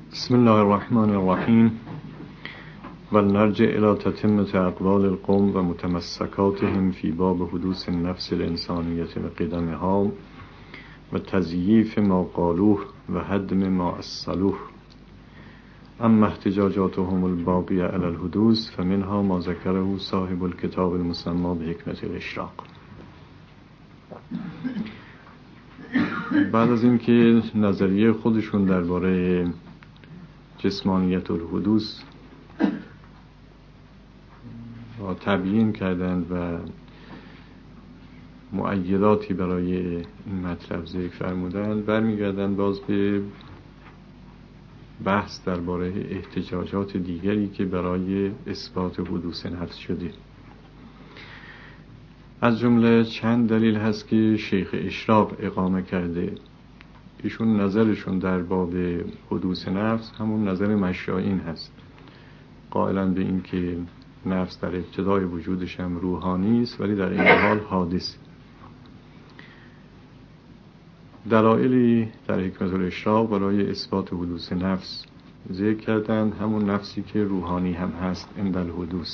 بسم الله الرحمن الرحیم و نرجع الى تتمة اقوال القوم و متمسکاتهم فی باب حدوث النفس الانسانیت و قدمها و تضییف ما قالوه و هدم ما اصلوه. اما احتجاجاتهم الباقیه علی الحدوث فمنها ما ذکره صاحب الكتاب المسمى بحکمت الاشراق. بعد از اینکه نظریه خودشون درباره جسمانیت الحدوث را تبیین کردند و مؤیداتی برای این مطلب ذکر فرمودند، برمیگردند باز به بحث درباره احتجاجات دیگری که برای اثبات حدوث نفس شده. از جمله چند دلیل هست که شیخ اشراق اقامه کرده. ایشون نظرشون در باب حدوث نفس همون نظر مشایین هست، قائلا به این که نفس در ابتدای وجودش هم روحانی است ولی در این حال حادث. دلایلی در حکمت الاشراق برای اثبات حدوث نفس ذکر کردن، همون نفسی که روحانی هم هست عند الحدوث.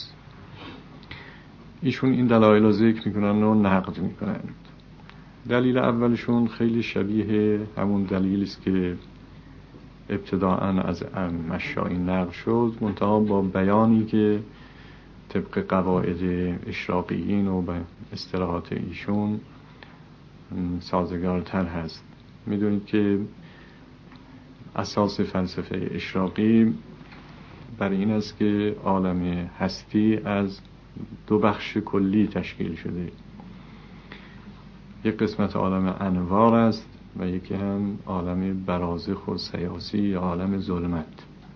ایشون این دلایل را ذکر میکنن و نقد میکنن. دلیل اولشون خیلی شبیه همون دلیلی است که ابتداءً از مشایین نقل شد، منتها با بیانی که طبق قواعد اشراقیین و به اصطلاحات ایشون سازگارتر هست. میدونید که اساس فلسفه اشراقی بر این است که عالم هستی از دو بخش کلی تشکیل شده. یک قسمت عالم انوار است و یکی هم عالم برازخ و سیاسی یا عالم ظلمت.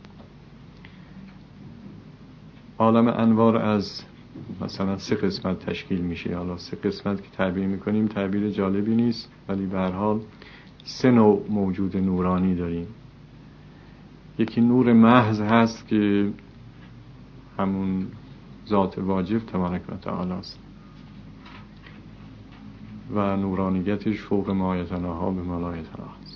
عالم انوار از مثلا 3 قسمت تشکیل میشه. حالا 3 قسمت که تعبیر میکنیم تعبیر جالبی نیست، ولی به هر حال 3 نوع موجود نورانی داریم. یکی نور محض هست که همون ذات واجب تبارک و تعالی است و نورانیتش فوق ما یتناها به ما لا یتناها است.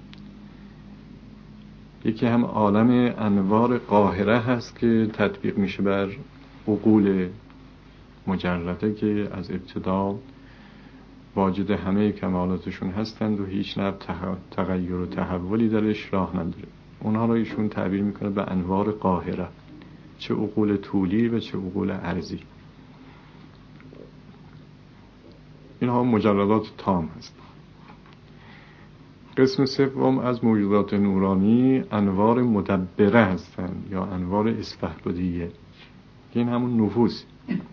یکی هم عالم انوار قاهره هست که تطبیق میشه بر عقول مجرده که از ابتدا واجد همه کمالاتشون هستند و هیچ نوع تغییر و تحولی درش راه نداره. اونها رو ایشون تعبیر میکنه به انوار قاهره، چه عقول طولی و چه عقول عرضی. اینها مجردات تام هست. قسم سوم از موجودات نورانی انوار مدبره هستند یا انوار اسفهبدیه. این همون نفوس.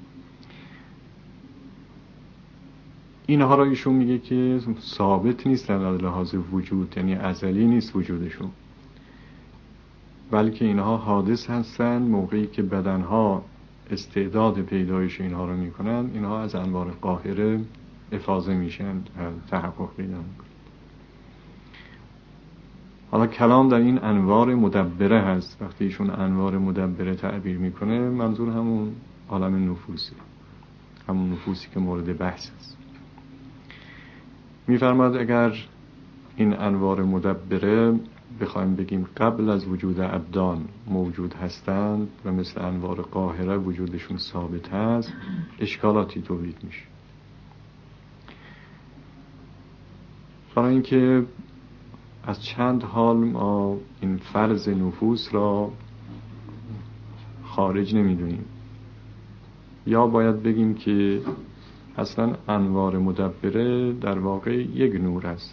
اینها را ایشون میگه که ثابت نیست در لحاظ وجود، یعنی ازلی نیست وجودشون، بلکه اینها حادث هستند. موقعی که بدنها استعداد پیدایش اینها رو میکنن، اینها از انوار قاهره افاضه میشن، تحقق پیدا میکنن. حالا کلام در این انوار مدبره هست. وقتی ایشون انوار مدبره تعبیر میکنه، منظور همون عالم نفوسه، همون نفوسی که مورد بحث است. میفرماد اگر این انوار مدبره بخوایم بگیم قبل از وجود ابدان موجود هستند و مثل انوار قاهره وجودشون ثابت هست، اشکالاتی تولید میشه. برای اینکه از چند حال ما این فرض نفوس را خارج نمیدونیم، یا باید بگیم که اصلا انوار مدبره در واقع یک نور است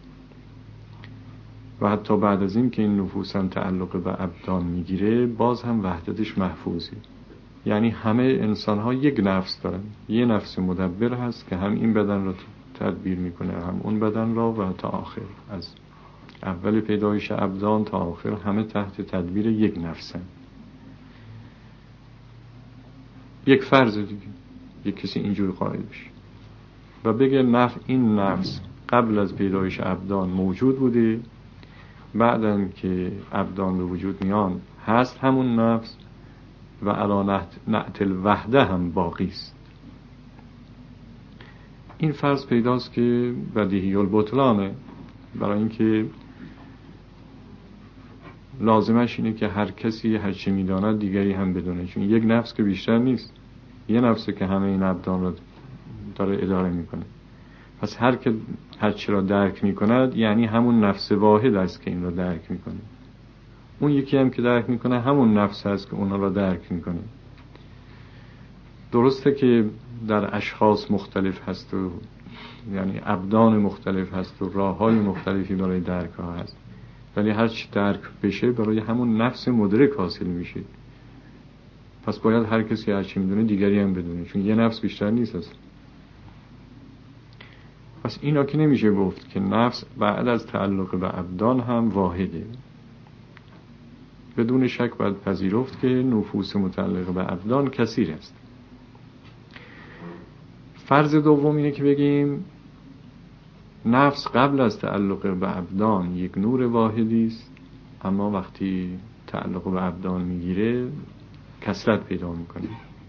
و حتی بعد از این که این نفوس هم تعلق به ابدان میگیره، باز هم وحدتش محفوظه. یعنی همه انسان ها یک نفس دارن، یه نفس مدبر هست که هم این بدن را تدبیر میکنه هم اون بدن را، و تا آخر از اول پیدایش ابدان تا آخر همه تحت تدبیر یک نفسن. یک فرض دیگه یک کسی اینجور قائل بشه و بگه این نفس قبل از پیدایش ابدان موجود بوده، بعدن که ابدان به وجود میان هست همون نفس و علی نعت الوحده هم باقی است. این فرض پیداست که بدیهی البطلانه، برای اینکه لازمش اینه که هر کسی هر چه میداند دیگری هم بدونه، چون یک نفس که بیشتر نیست، یه نفسه که همه این ابدان رو داره اداره میکنه. پس هر که هر چی را درک میکند یعنی همون نفس واحد است که این را درک میکنه. اون یکی هم که درک میکنه همون نفس هست که اونها را درک میکنه. درسته که در اشخاص مختلف هست و یعنی ابدان مختلف هست و راه‌های مختلفی برای درک ها هست، ولی هر چی درک بشه برای همون نفس مدرک حاصل میشه. پس باید هر کسی هر چی میدونه دیگری هم بدونه، چون یه نفس بیشتر نیست اصلا. پس اینا که نمیشه گفت که نفس بعد از تعلق به ابدان هم واحده. بدون شک باید پذیرفت که نفوس متعلق به ابدان کثیر است. فرض دوم اینه که بگیم نفس قبل از تعلق به ابدان یک نور واحدی است، اما وقتی تعلق به ابدان میگیره کثرت پیدا میکنه.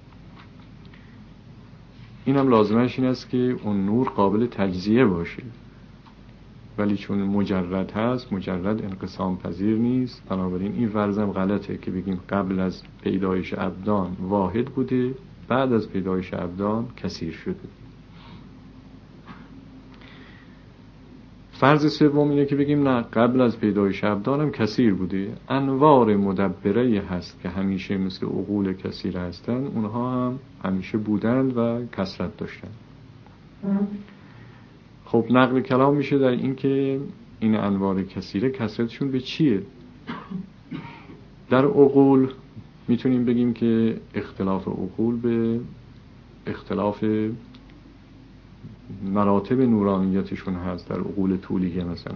این هم لازمش این است که اون نور قابل تجزیه باشه، ولی چون مجرد هست، مجرد انقسام پذیر نیست. بنابراین این فرضم غلطه که بگیم قبل از پیدایش ابدان واحد بوده، بعد از پیدایش ابدان کثیر شده. فرض سوم اینه که بگیم نه، قبل از پیدایش ابدان هم کثیر بوده. انوار مدبره هست که همیشه مثل عقول کثیر هستن، اونها هم همیشه بودند و کثرت داشتن. خب نقل کلام میشه در این که این انوار کثیره کثرتشون به چیه؟ در عقول میتونیم بگیم که اختلاف عقول به اختلاف مراتب نورانیتشون هست در عقول طولیه مثلا.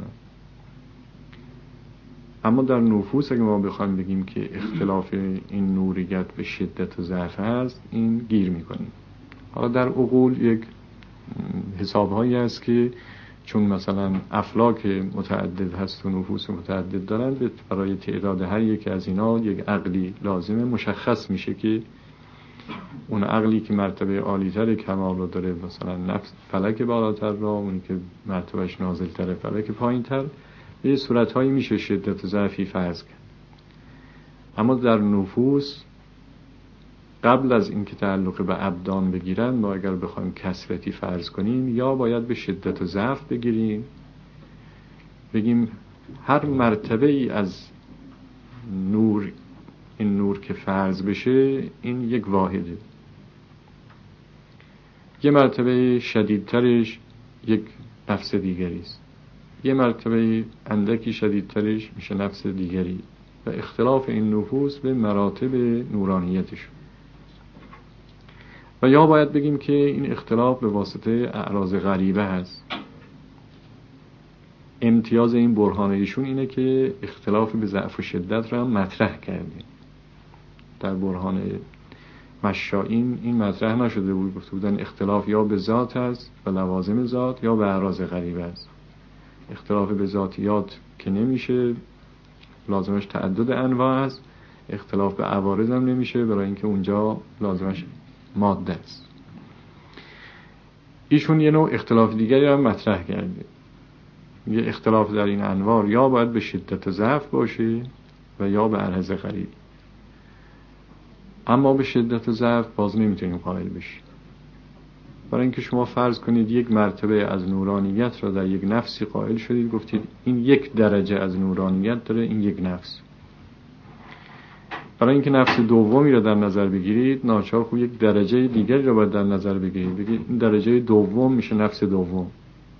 اما در نفوس اگه ما بخوایم بگیم که اختلاف این نوریت به شدت و ضعف هست، این گیر میکنیم. حالا در عقول یک حسابهایی هست که چون مثلا افلاک متعدد هست و نفوس متعدد دارند، برای تعداد هر یک از اینا یک عقلی لازمه. مشخص میشه که اون عقلی که مرتبه عالی‌تر کمال رو داره، مثلا نفس فلک بالاتر را، اونی که مرتبهش نازل‌تر فلک پایین‌تر، به صورت‌هایی میشه شدت و ضعفی فرض کرد. اما در نفوس قبل از اینکه تعلق به ابدان بگیرن، ما اگر بخوایم کثرتی فرض کنیم، یا باید به شدت و ضعف بگیریم، بگیم هر مرتبه ای از نور، این نور که فرض بشه این یک واحده. یه مرتبه شدیدترش یک نفس دیگری است، یه مرتبه اندکی شدیدترش میشه نفس دیگری، و اختلاف این نفوس به مراتب نورانیتش. و یا باید بگیم که این اختلاف به واسطه اعراض غریبه هست. امتیاز این برهان ایشون اینه که اختلاف به ضعف و شدت را مطرح کرده. در برهان مشائین این مطرح نشده بود، گفته بودن اختلاف یا به ذات هست و لوازم ذات، یا به اعراض غریبه است. اختلاف به ذاتیات که نمیشه، لازمش تعدد انواع است. اختلاف به عوارض هم نمیشه، برای اینکه اونجا لازمش ماده است. ایشون یه نوع اختلاف دیگری هم مطرح کرده. یه اختلاف در این انوار یا باید به شدت ضعف باشه و یا به اعراض غریب. اما به شدت ضعف باز نمیتونیم قائل بشیم، برای اینکه شما فرض کنید یک مرتبه از نورانیت را در یک نفسی قائل شدید، گفتید این یک درجه از نورانیت داره این یک نفس. برای اینکه نفس دومی را در نظر بگیرید، ناچار خوب یک درجه دیگری را باید در نظر بگیرید، بگید این درجه دوم میشه نفس دوم.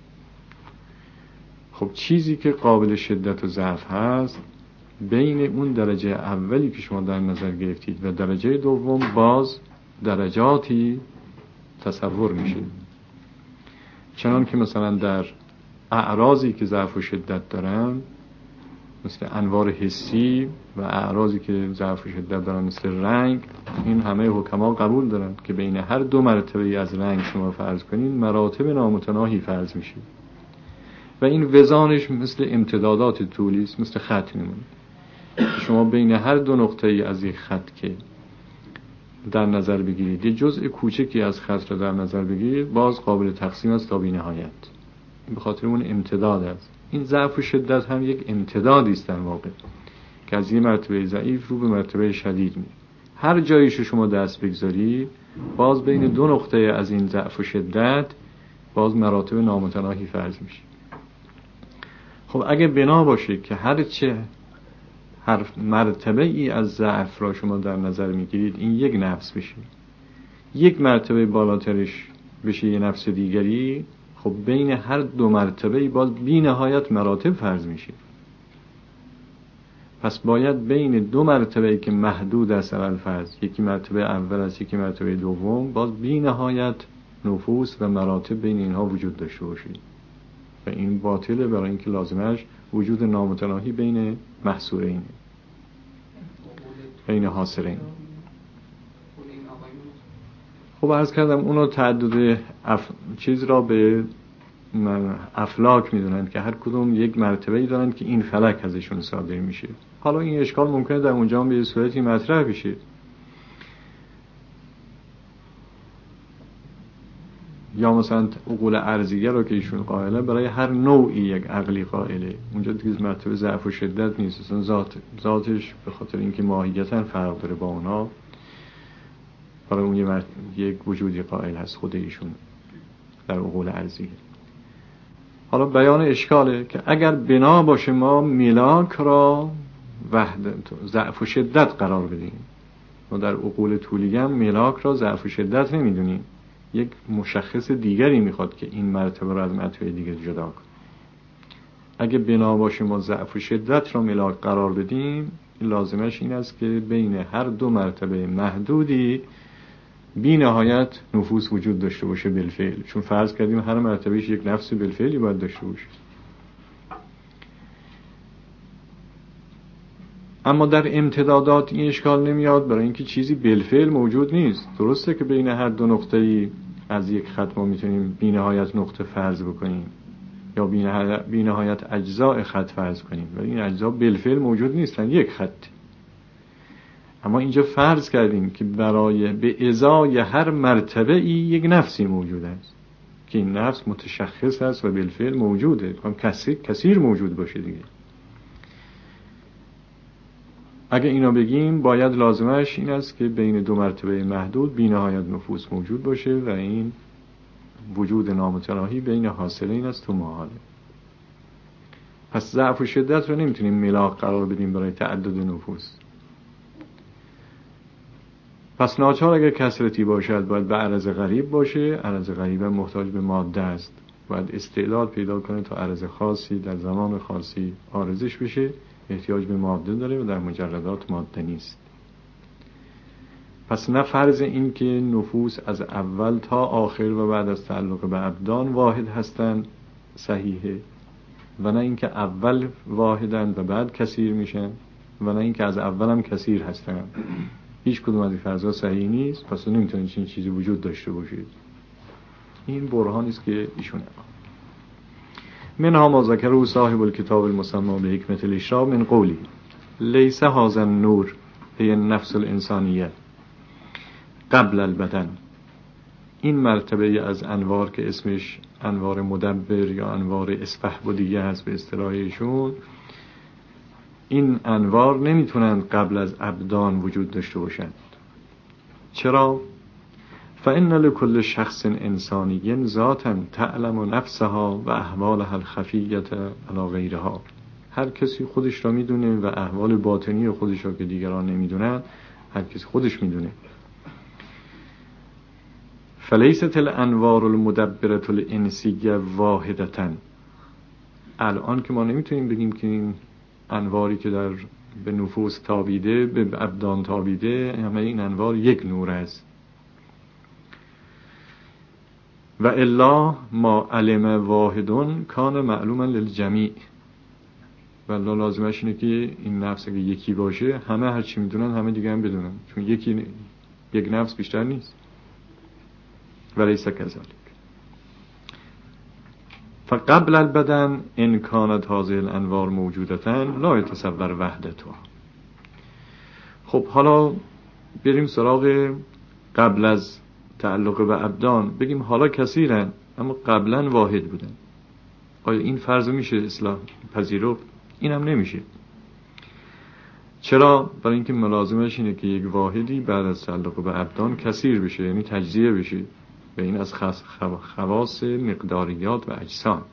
خب چیزی که قابل شدت و ضعف هست، بین اون درجه اولی که شما در نظر گرفتید و درجه دوم باز درجاتی تصور میشه. چنان که مثلا در اعراضی که ضعف و شدت دارن، مثل انوار حسی، و اعراضی که ضعف و شدت دارن مثل رنگ، این همه حکما قبول دارن که بین هر دو مرتبه از رنگ شما فرض کنین مراتب نامتناهی فرض میشه، و این وزانش مثل امتدادات طولی است، مثل خط میمونه. شما بین هر دو نقطه از یک خط که در نظر بگیرید، یه جزء کوچکی از خط را در نظر بگیرید، باز قابل تقسیم است تا بی نهایت. به خاطر اون امتداد است. این ضعف و شدت هم یک امتدادی است در واقع، که از یه مرتبه ضعیف رو به مرتبه شدید میره. هر جاییشو شما دست بگذاری باز بین دو نقطه از این ضعف و شدت باز مراتب نامتناهی فرض میشه. خب اگه بنا باشه که هر مرتبه ای از ضعف را شما در نظر میگیرید این یک نفس بشه، یک مرتبه بالاترش بشه یه نفس دیگری، خب بین هر دو مرتبه ای باز بی نهایت مراتب فرض میشه. پس باید بین دو مرتبه که محدود است اول فرض، یکی مرتبه اول است یکی مرتبه دوم، باز بی نهایت نفوس و مراتب بین اینها وجود داشته باشه و این باطله، برای اینکه لازمش وجود نامتناهی بین محصورین، بین حاصرین. خب عرض کردم اونو تعدد چیز را به افلاک میدونند که هر کدوم یک مرتبه‌ای دارند که این فلک ازشون صادر میشه. حالا این اشکال ممکنه در اونجا هم به صورتی مطرح بشه، یا مثلا عقول ارضیه رو که ایشون قائله برای هر نوعی یک عقلی قائله، اونجا دیگه مرتبه ضعف و شدت نیست، اصلا ذاتش به خاطر اینکه ماهیتاً فرق داره با اونا، برای اون یک وجودی قائل هست خود ایشون در عقول ارضیه. حالا بیان اشکاله که اگر بنا باشه ما ملاک را وحدت ضعف و شدت قرار بدیم، ما در عقول طولیه هم ملاک را ضعف و شدت نمیدونیم، یک مشخص دیگری میخواد که این مرتبه را از مرتبه دیگر جدا کنه. اگه بنا باشه ما ضعف و شدت را ملاک قرار بدیم، لازمش این است که بین هر دو مرتبه محدودی بی نهایت نفوس وجود داشته باشه بالفعل، چون فرض کردیم هر مرتبهش یک نفس بالفعلی باید داشته باشه. اما در امتدادات این اشکال نمیاد، برای اینکه چیزی بالفعل موجود نیست. درسته که بین هر دو نقطه‌ای از یک خط ما میتونیم بی نهایت نقطه فرض بکنیم یا بی نهایت اجزاء خط فرض کنیم، ولی این اجزا بالفعل موجود نیستن، یک خط. اما اینجا فرض کردیم که به ازای هر مرتبه ای یک نفسی موجود است که این نفس متشخص است و بالفعل موجوده، کثیر موجود باشه دیگه. اگه اینا بگیم باید لازمش این است که بین دو مرتبه محدود بی نهایت نفوس موجود باشه و این وجود نامتناهی بین حاصلین است و محاله. پس ضعف و شدت رو نمیتونیم ملاک قرار بدیم برای تعدد نفوس. پس ناچار اگر کثرتی باشد باید به عرض غریب باشه. عرض غریب محتاج به ماده است، باید استعداد پیدا کنه تا عرض خاصی در زمان خاصی عارضش بشه، احتیاج به ماده داره و در مجردات ماده نیست. پس نه فرض این که نفوس از اول تا آخر و بعد از تعلق به ابدان واحد هستند صحیحه، و نه اینکه اول واحدن و بعد کثیر میشن، و نه اینکه از اول هم کثیر هستن. هیچ کدوم از این فرضا صحیح نیست، پس نمیتونه این چیزی وجود داشته باشه. این برهانی است که ایشون منها ما ذکره صاحب الکتاب المسمى به حکمت الاشراق من قولی لیس هذا النور هی النفس الانسانیه قبل البدن. این مرتبه از انوار که اسمش انوار مدبر یا انوار اسفهبدیه هست به اصطلاح ایشون، این انوار نمیتونند قبل از ابدان وجود داشته باشند. چرا؟ فإن لكل شخص انسانی ذاتا تعلم نفسها و احوالها الخفیة علی غیرها. هر کسی خودش را میدونه و احوال باطنی خودش را که دیگران نمیدونن هر کسی خودش میدونه. فلیست الانوار المدبرة الانسیه واحدة. الان که ما نمیتونیم بگیم که این انواری که به نفوس تابیده، به ابدان تابیده، همه این انوار یک نور است. و الا ما علم واحدون کان معلوما للجمیع. و الا لازمش اینه که این نفس اگه یکی باشه همه هر چی میدونن همه دیگه هم بدونن، چون یک نفس بیشتر نیست. ولیس کذالک. فقبل البدن ان کانت هذه الانوار موجودتن لا يتصور وحدتها. خب حالا بریم سراغ قبل از تعلق به ابدان، بگیم حالا کثیرن اما قبلا واحد بودن. آیا این فرض میشه اصلاح پذیرفت؟ این هم نمیشه. چرا؟ برای اینکه ملازمش اینه که یک واحدی بعد از تعلق به ابدان کثیر بشه، یعنی تجزیه بشه، و این از خواص مقداریات و اجسام.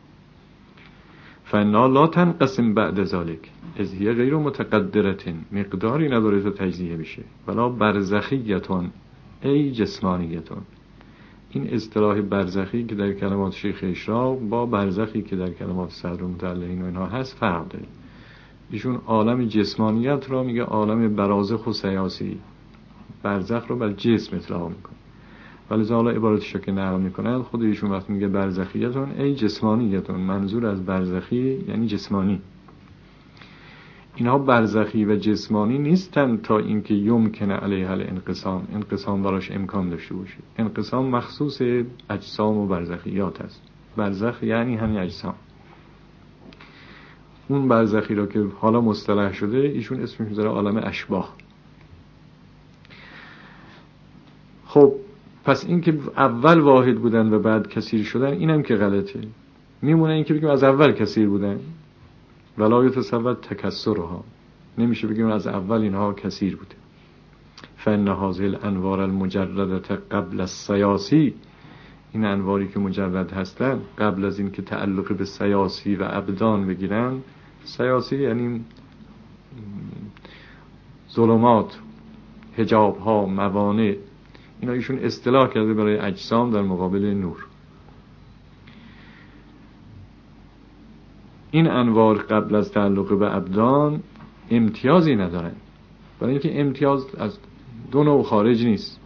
فانا لا تنقسم بعد ذلك اذ هي غیر متقدرة، مقداری نداره تا تجزیه بشه. ولا برزخیتون ای جسمانیتون. این اصطلاح برزخی که در کلمات شیخ اشراق با برزخی که در کلمات صدر متعلقین و اینها هست فرق داره. ایشون عالم جسمانیت را میگه عالم برازخ و سیاسی، برزخ رو بر جسم اطلاق میکنه. ولی حالا عبارتش که نقل میکنن خود ایشون وقت میگه برزخیتون ای جسمانیتون، منظور از برزخی یعنی جسمانی. اینها برزخی و جسمانی نیستن تا اینکه یمکن علیه الانقسام، انقسام براش امکان داشته باشه. انقسام مخصوص اجسام و برزخیات است. برزخ یعنی همین اجسام. اون برزخی را که حالا مصطلح شده ایشون اسمش میذاره عالم اشباح. خب پس این که اول واحد بودن و بعد کثیر شدن اینم که غلطه. میمونه این که بگیم از اول کثیر بودن، ولا یتصور تکثرها، نمیشه بگیم از اول اینها کثیر بوده. فان هذه الانوار المجرده قبل السیاسی، این انواری که مجرد هستن قبل از این که تعلق به سیاسی و ابدان بگیرن، سیاسی یعنی ظلمات، حجاب ها، موانع، اینا ایشون اصطلاح کرده برای اجسام در مقابل نور. این انوار قبل از تعلق به ابدان امتیازی ندارن، برای اینکه امتیاز از دو نوع خارج نیست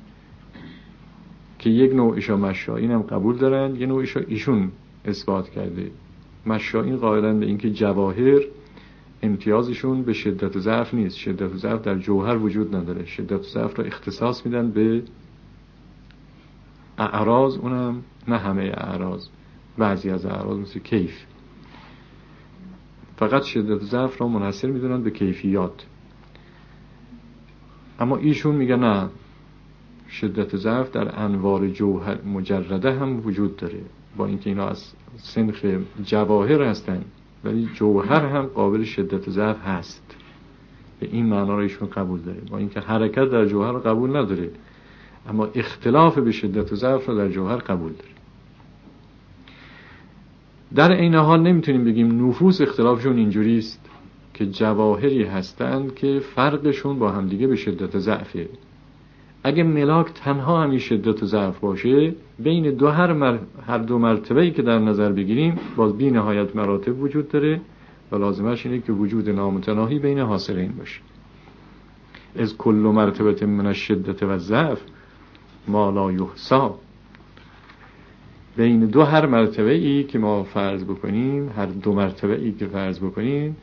که یک نوعشا مشائین هم قبول دارن، یه نوعشا ایشون اثبات کرده. مشائین قائلن به اینکه جواهر امتیازشون به شدت ضعف نیست، شدت ضعف در جوهر وجود نداره، شدت ضعف را اختصاص میدن به اعراض، اونم نه همه اعراض، بعضی از اعراض مثل کیف، فقط شدت ضعف را منحصر میدونن به کیفیات. اما ایشون میگه نه، شدت ضعف در انوار جوهر مجرده هم وجود داره، با اینکه اینا از سنخ جواهر هستن ولی جوهر هم قابل شدت ضعف هست. به این معنا را ایشون قبول داره، با اینکه حرکت در جوهر را قبول نداره اما اختلاف به شدت ضعف را در جوهر قبول داره. در این حال نمیتونیم بگیم نفوس اختلافشون اینجوری است که جواهری هستند که فرقشون با همدیگه به شدت ضعفه. اگه ملاک تنها همین شدت ضعف باشه، بین هر دو مرتبه‌ای که در نظر بگیریم باز بی نهایت مراتب وجود داره و لازمش اینه که وجود نامتناهی بین حاصلین باشه. از کل مرتبه من الشدت و الضعف ما لا یحصی. بین هر مرتبه‌ای که ما فرض بکنیم، هر دو مرتبه‌ای که فرض بکنیم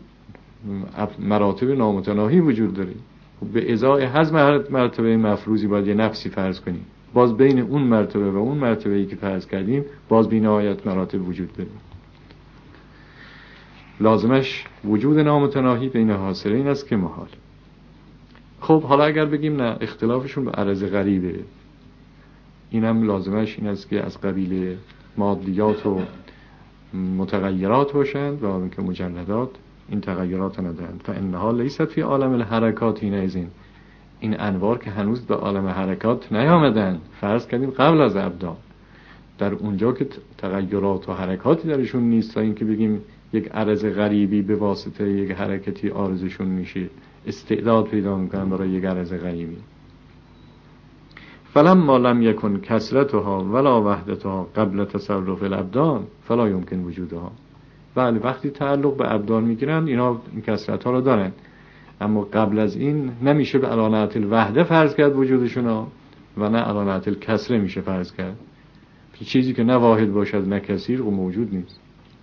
مراتب نامتناهی وجود داره. به ازای حزم هر مرتبه مفروضی باید یه نفسی فرض کنیم، باز بین اون مرتبه و اون مرتبه‌ای که فرض کردیم باز بی نهایت مراتب وجود داره. لازمش وجود نامتناهی بین حاصلین است که محال. خب حالا اگر بگیم نه اختلافشون به عرض غریبه، اینم لازمش این است که از قبیل مادیات و متغیرات باشند و اینکه مجردات این تغییرات ندارند. فانها لیست فی عالم الحرکات اینئذین، این انوار که هنوز به عالم حرکات نیامدن، فرض کردیم قبل از ابدان، در اونجا که تغییرات و حرکاتی درشون نیست تا اینکه بگیم یک عرض غریبی به واسطه یک حرکتی عارضشون میشه، استعداد پیدا میکنن برای یک عرض غریبی. فلما لم یکن کثرتها ولا وحدتها قبل تصرف الابدان فلا یمکن وجودها. بله وقتی تعلق به ابدان میگیرن اینا این کثرتها رو دارن، اما قبل از این نمیشه به علانت الوحده فرض کرد وجودشون و نه علانت الکثره میشه فرض کرد. چیزی که نه واحد باشد نه کثیر و موجود نیست.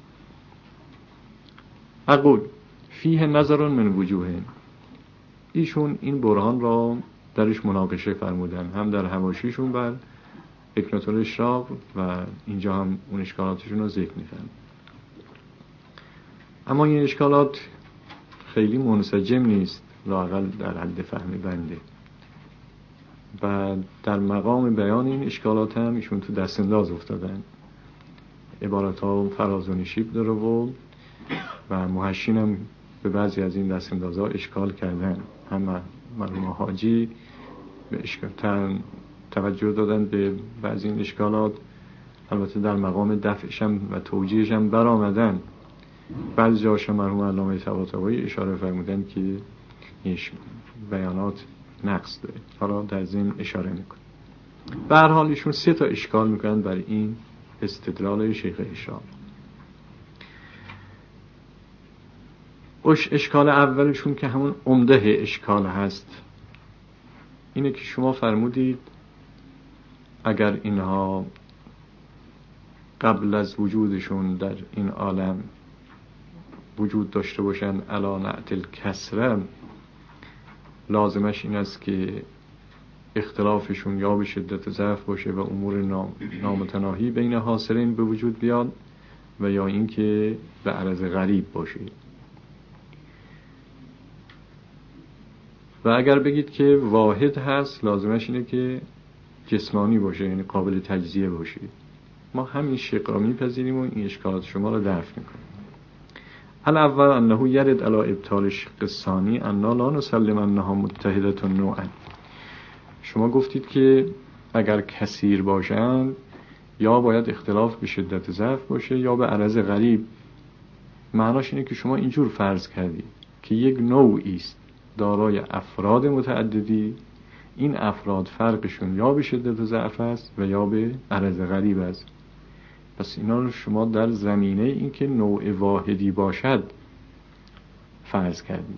اقول فیه نظر من وجوه. ایشون این برهان را درش مناقشه فرمودن، هم در حواشیشون بر حکمت الاشراق و اینجا هم اون اشکالاتشون رو ذکر می‌کنن. اما این اشکالات خیلی منسجم نیست، لااقل در حد فهمی بنده، و در مقام بیان این اشکالات هم ایشون تو دست انداز افتادن. عبارت ها فراز و نشیب داره و محشین هم به بعضی از این دستاندازها اشکال کردن. هم مرحوم حاجی به توجه دادن به بعضی این اشکالات، البته در مقام دفعشم و توجیهشم برآمدن. بعضی جاش مرحوم علامه طباطبایی اشاره فرمودن که این بیانات نقص داره، حالا در ضمن اشاره میکنه. به هر حال ایشون 3 تا اشکال میکنن بر این استدلال شیخ هشام. اشکال اولشون که همون عمده اشکال هست اینه که شما فرمودید اگر اینها قبل از وجودشون در این عالم وجود داشته باشن علی نعت الکسره، لازمش این است که اختلافشون یا به شدت ضعف باشه و امور نامتناهی بین حاصلین به وجود بیاد و یا اینکه به عرض غریب باشه. و اگر بگید که واحد هست لازمش اینه که جسمانی باشه، یعنی قابل تجزیه باشه. ما همین شق را میپذیریم و این اشکالات شما را دفع میکنیم. الاول انه یرد علی ابطال الشق الثانی انا لا نسلم انها متحدة نوعا. شما گفتید که اگر کثیر باشند یا باید اختلاف به شدت ضعف باشه یا به عرض غریب. معناش اینه که شما اینجور فرض کردید که یک نوعی است دارای افراد متعددی، این افراد فرقشون یا به شدت ضعف است و یا به عرض غریب است. پس اینا رو شما در زمینه این که نوع واحدی باشد فرض کردید.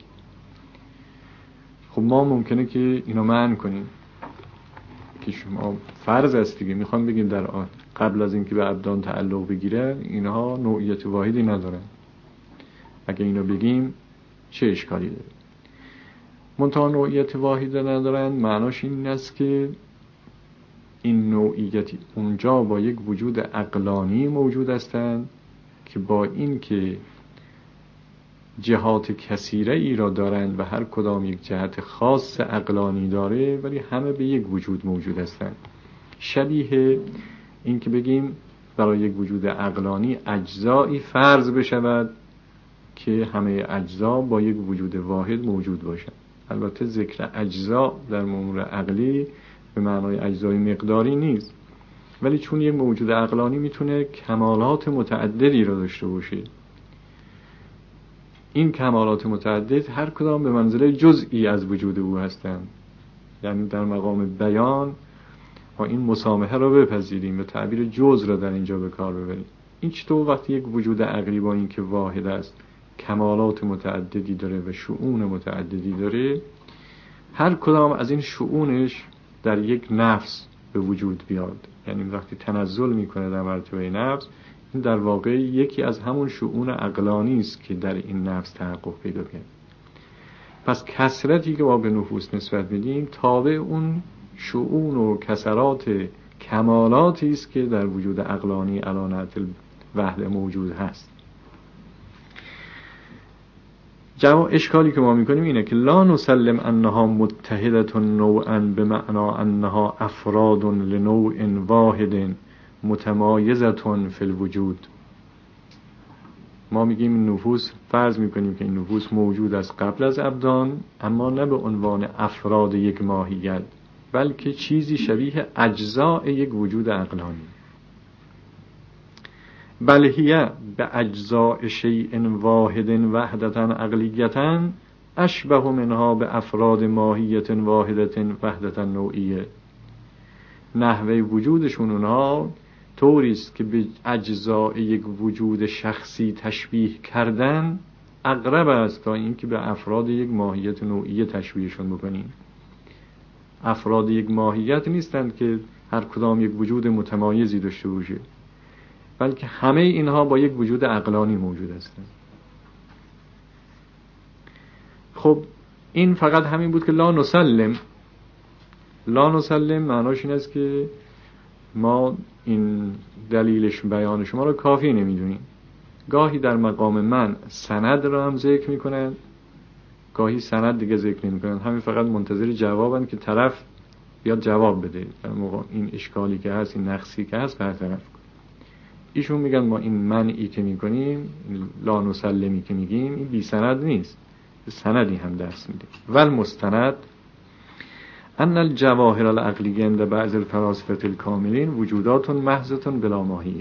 خب ما ممکنه که اینو منع کنیم که شما فرض است دیگه، میخوام بگیم در قبل از اینکه به ابدان تعلق بگیره اینها نوعیت واحدی ندارن. اگه اینو بگیم چه اشکالی داره؟ منتها نوعیت واحدی ندارن معناش این است که این نوعیتی اونجا با یک وجود عقلانی موجود هستند که با این که جهات کثیره ای را دارند و هر کدام یک جهت خاص عقلانی داره، ولی همه به یک وجود موجود هستند. شبیه این که بگیم برای یک وجود عقلانی اجزایی فرض بشود که همه اجزا با یک وجود واحد موجود باشند. البته ذکر اجزا در امور عقلی به معنای اجزای مقداری نیست، ولی چون یک موجود عقلانی میتونه کمالات متعددی را داشته باشه، این کمالات متعدد هر کدام به منزله جزئی از وجود او هستند. یعنی در مقام بیان ما این مسامحه را بپذیریم و تعبیر جز را در اینجا به کار ببریم. این چطور وقتی یک وجود عقلی با این که واحد است کمالات متعددی داره و شؤون متعددی داره، هر کدام از این شؤونش در یک نفس به وجود بیاد، یعنی وقتی تنزل میکنه در مرتبه نفس، این در واقع یکی از همون شؤون عقلانی است که در این نفس تحقق پیدا کرد. پس کثرتی که ما به نفوس نسبت میدیم تابع اون شؤون و کثرات کمالاتی است که در وجود عقلانی علانت الوحده موجود هست. اشکالی که ما میکنیم اینه که لا نسلم انها متحدة نوعا بمعنى انها افراد لنوع واحد متمایزة فی الوجود. ما میگیم این نفوس، فرض میکنیم که این نفوس موجود است قبل از ابدان، اما نه به عنوان افراد یک ماهیت، بلکه چیزی شبیه اجزاء یک وجود عقلانی. بل هی به اجزاء شیء واحد وحدة عقلیة اشبه منها به افراد ماهیت واحدة وحدة نوعیه. نحوه وجودشون اونها طوری است که به اجزاء یک وجود شخصی تشبیه کردن اقرب است تا اینکه به افراد یک ماهیت نوعیه تشبیهشون بکنیم. افراد یک ماهیت نیستند که هر کدام یک وجود متمایزی داشته باشه، بلکه همه اینها با یک وجود عقلانی موجود هستند. خب این فقط همین بود که لا نسلم معناش این است که ما این دلیلش بیان شما را کافی نمیدونیم. گاهی در مقام من سند را هم ذکر میکنن، گاهی سند دیگه ذکر نمیکنن، همین فقط منتظر جوابن که طرف بیاد جواب بده. در موقع این اشکالی که هست، این نقصی که هست برطرف کن. ایشون میگن ما این منعی که میکنیم، لا نسلمی که میگیم، این بی سند نیست، سندی هم دست میده. ول مستند ان الجواهر العقلیه عند بعض الفلاسفه الکاملین وجودات محضة بلا ماهیه.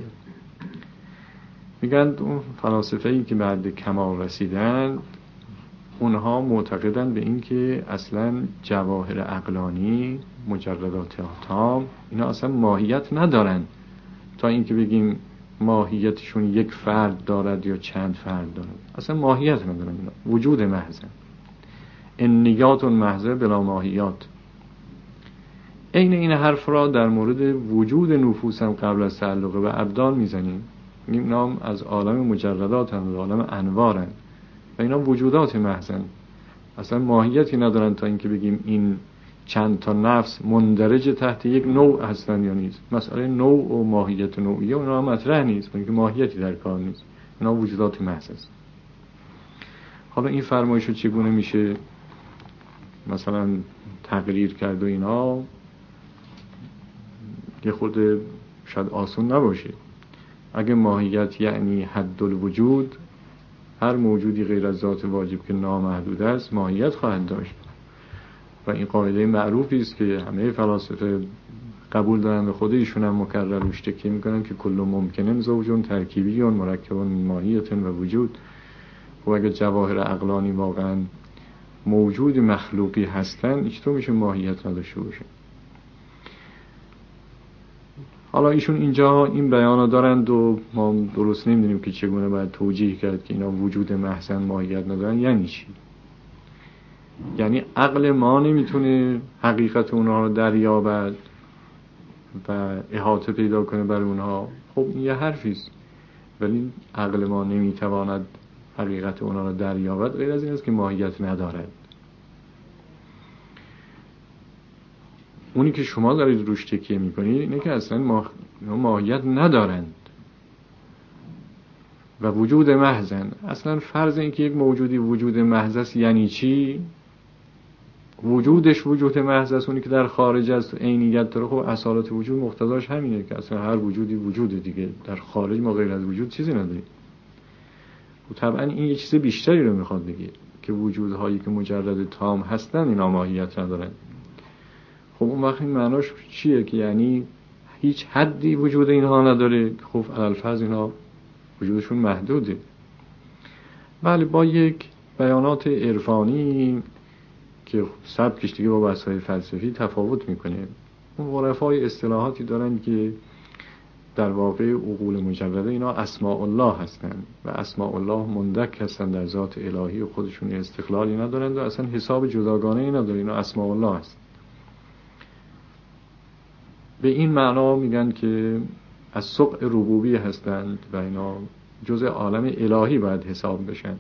میگن اون فلاسفه‌ای که بعد کمال رسیدن، اونها معتقدن به این که اصلا جواهر عقلانی، مجردات تام، اینا اصلا ماهیت ندارن تا اینکه بگیم ماهیتشون یک فرد دارد یا چند فرد دارد. اصلا ماهیت ندارن اینا، وجود محضن، انیات محضه بلا ماهیات. این حرف را در مورد وجود نفوس هم قبل از تعلق به ابدان میزنیم. این نام از عالم مجردات هم، از عالم انوارن و اینا وجودات محضن، اصلا ماهیتی ندارن تا اینکه بگیم این چند تا نفس مندرج تحت یک نوع هستن یا نیست. مسئله نوع و ماهیت نوعیه اونا مطرح نیست، بلکه ماهیتی در کار نیست، اینا وجودات محض است. حالا این فرمایشو چگونه میشه مثلا تقریر کرد و اینا، یه خود شاید آسون نباشه. اگه ماهیت یعنی حد الوجود، هر موجودی غیر از ذات واجب که نامحدود است ماهیت خواهد داشت و این قاعده معروفی است که همه فلاسفه قبول دارن، به خود ایشون هم مکرر روش تکیه میکنن که کل ممکنن زوجون ترکیبیون مرکبون ماهیت و وجود. و اگه جواهر عقلانی واقعا موجود مخلوقی هستن، چطور میشه ماهیت نداشته باشه؟ حالا ایشون اینجا این بیانا دارند و ما درست نمیدونیم که چگونه باید توجیه کرد که اینا وجود محضن ماهیت ندارن. یعنی چی؟ یعنی عقل ما نمیتونه حقیقت اونها رو دریابد و احاطه پیدا کنه بر اونها؟ خب این یه حرفیست، ولی عقل ما نمیتواند حقیقت اونها رو دریابد غیر از این است که ماهیت ندارد. اونی که شما دارید روش تکیه میکنید اینه که اصلا ماهیت ندارند و وجود محضن. اصلا فرض این که یک موجودی وجود محض است یعنی چی؟ وجودش وجود محض است، اونی که در خارج است عینیت داره. خب اصالت وجود مقتضاش همینه که اصلا هر وجودی وجود دیگه، در خارج ما غیر از وجود چیزی نداریم. و طبعا این یه چیز بیشتری رو میخواد بگه که وجودهایی که مجرد تام هستن اینا ماهیت ندارن. خب اون وقت این معناش چیه؟ که یعنی هیچ حدی وجود اینها نداره. خب الفاظ اینا وجودشون محدوده. بله، با یک بیانات عرفانی که سبکش دیگه با بحث‌های فلسفی تفاوت میکنه. اون عرفای اصطلاحاتی دارن که در واقع عقول مجرده اینا اسماء الله هستن و اسماء الله مندک هستن در ذات الهی و خودشون استقلالی ندارن و اصلا حساب جداگانه ای نداره. اینا اسماء الله هست. به این معنا میگن که از سبع ربوبی هستند و اینا جزء عالم الهی باید حساب بشن.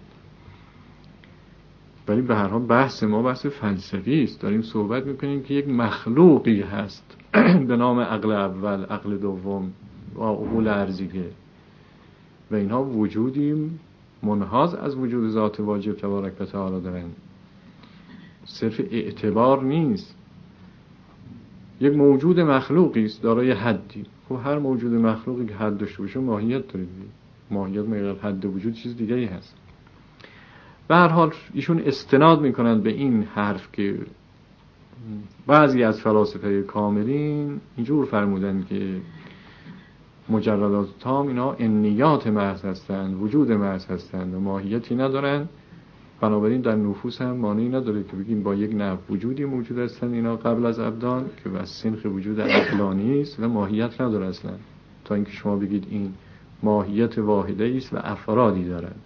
ولی به هر حال بحث ما بحث فلسفی است. داریم صحبت میکنیم که یک مخلوقی هست به نام عقل اول، عقل دوم و عقول ارضیه و اینها وجودی منحاز از وجود ذات واجب تبارک و تعالی دارن. صرف اعتبار نیست، یک موجود مخلوقی است دارای حدی. خب هر موجود مخلوقی که حد داشته باشه ماهیت داره. ماهیت مگر حد وجود چیز دیگری هست. به هر حال ایشون استناد میکنند به این حرف که بعضی از فلاسفه کاملین اینجور فرمودند که مجردات تام اینا انیات محض هستند، وجود محض هستند و ماهیتی ندارند. بنابراین در نفوس هم مانعی نداره که بگیم با یک نوع وجودی موجود هستند اینا قبل از ابدان که بس سنخ وجود عقلانی است و ماهیت نداره اصلا، تا اینکه شما بگید این ماهیت واحده است و افرادی دارد.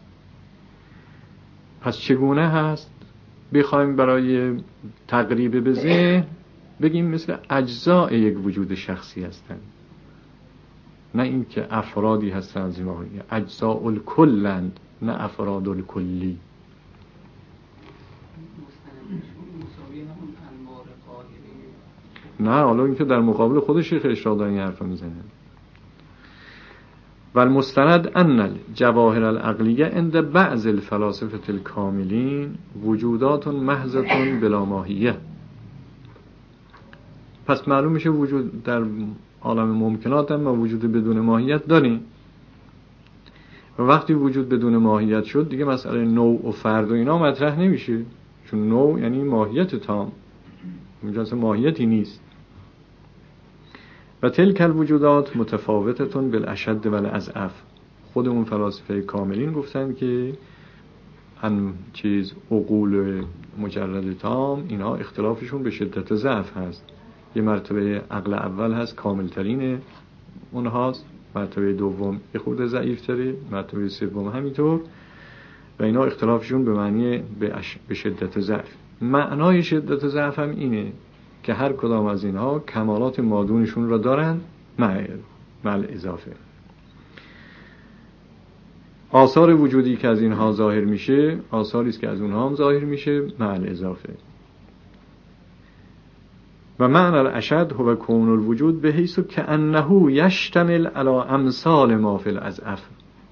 پس چگونه هست بخوایم برای تقریب به ذهن بگیم مثل اجزاء یک وجود شخصی هستند، نه این که افرادی هستند از این ماهیت. اجزاء الکلند نه افراد الکلی. نه، حالا این که در مقابل خود شیخ اشراق دارن این حرف میزنه. و المستند ان الجواهر العقلیه عند بعض الفلاسفه الکاملین وجودات محضة بلا ماهیه. پس معلوم میشه وجود در عالم ممکنات هم ما وجود بدون ماهیت داریم. و وقتی وجود بدون ماهیت شد دیگه مسئله نوع و فرد و اینا مطرح نمیشه، چون نوع یعنی ماهیت تام، اونجا اصلا ماهیتی نیست. و تلک الوجودات متفاوتتون بالاشد و الاضعف. خود اون فلاسفه کاملین گفتن که عقول مجرد تام اینا اختلافشون به شدت ضعف هست. یه مرتبه عقل اول هست کاملترین اونهاست، مرتبه دوم یه خورده ضعیفتره، مرتبه سوم همینطور، و اینا اختلافشون به معنی به شدت ضعف. معنای شدت ضعف هم اینه که هر کدام از اینها کمالات مادونشون را دارن مع اضافه. آثار وجودی که از اینها ظاهر میشه آثاری است که از اونها هم ظاهر میشه مع اضافه. و معنی الاشد هو کون الوجود به حیث کأنه یشتمل علی امثال ما فی الاضعف.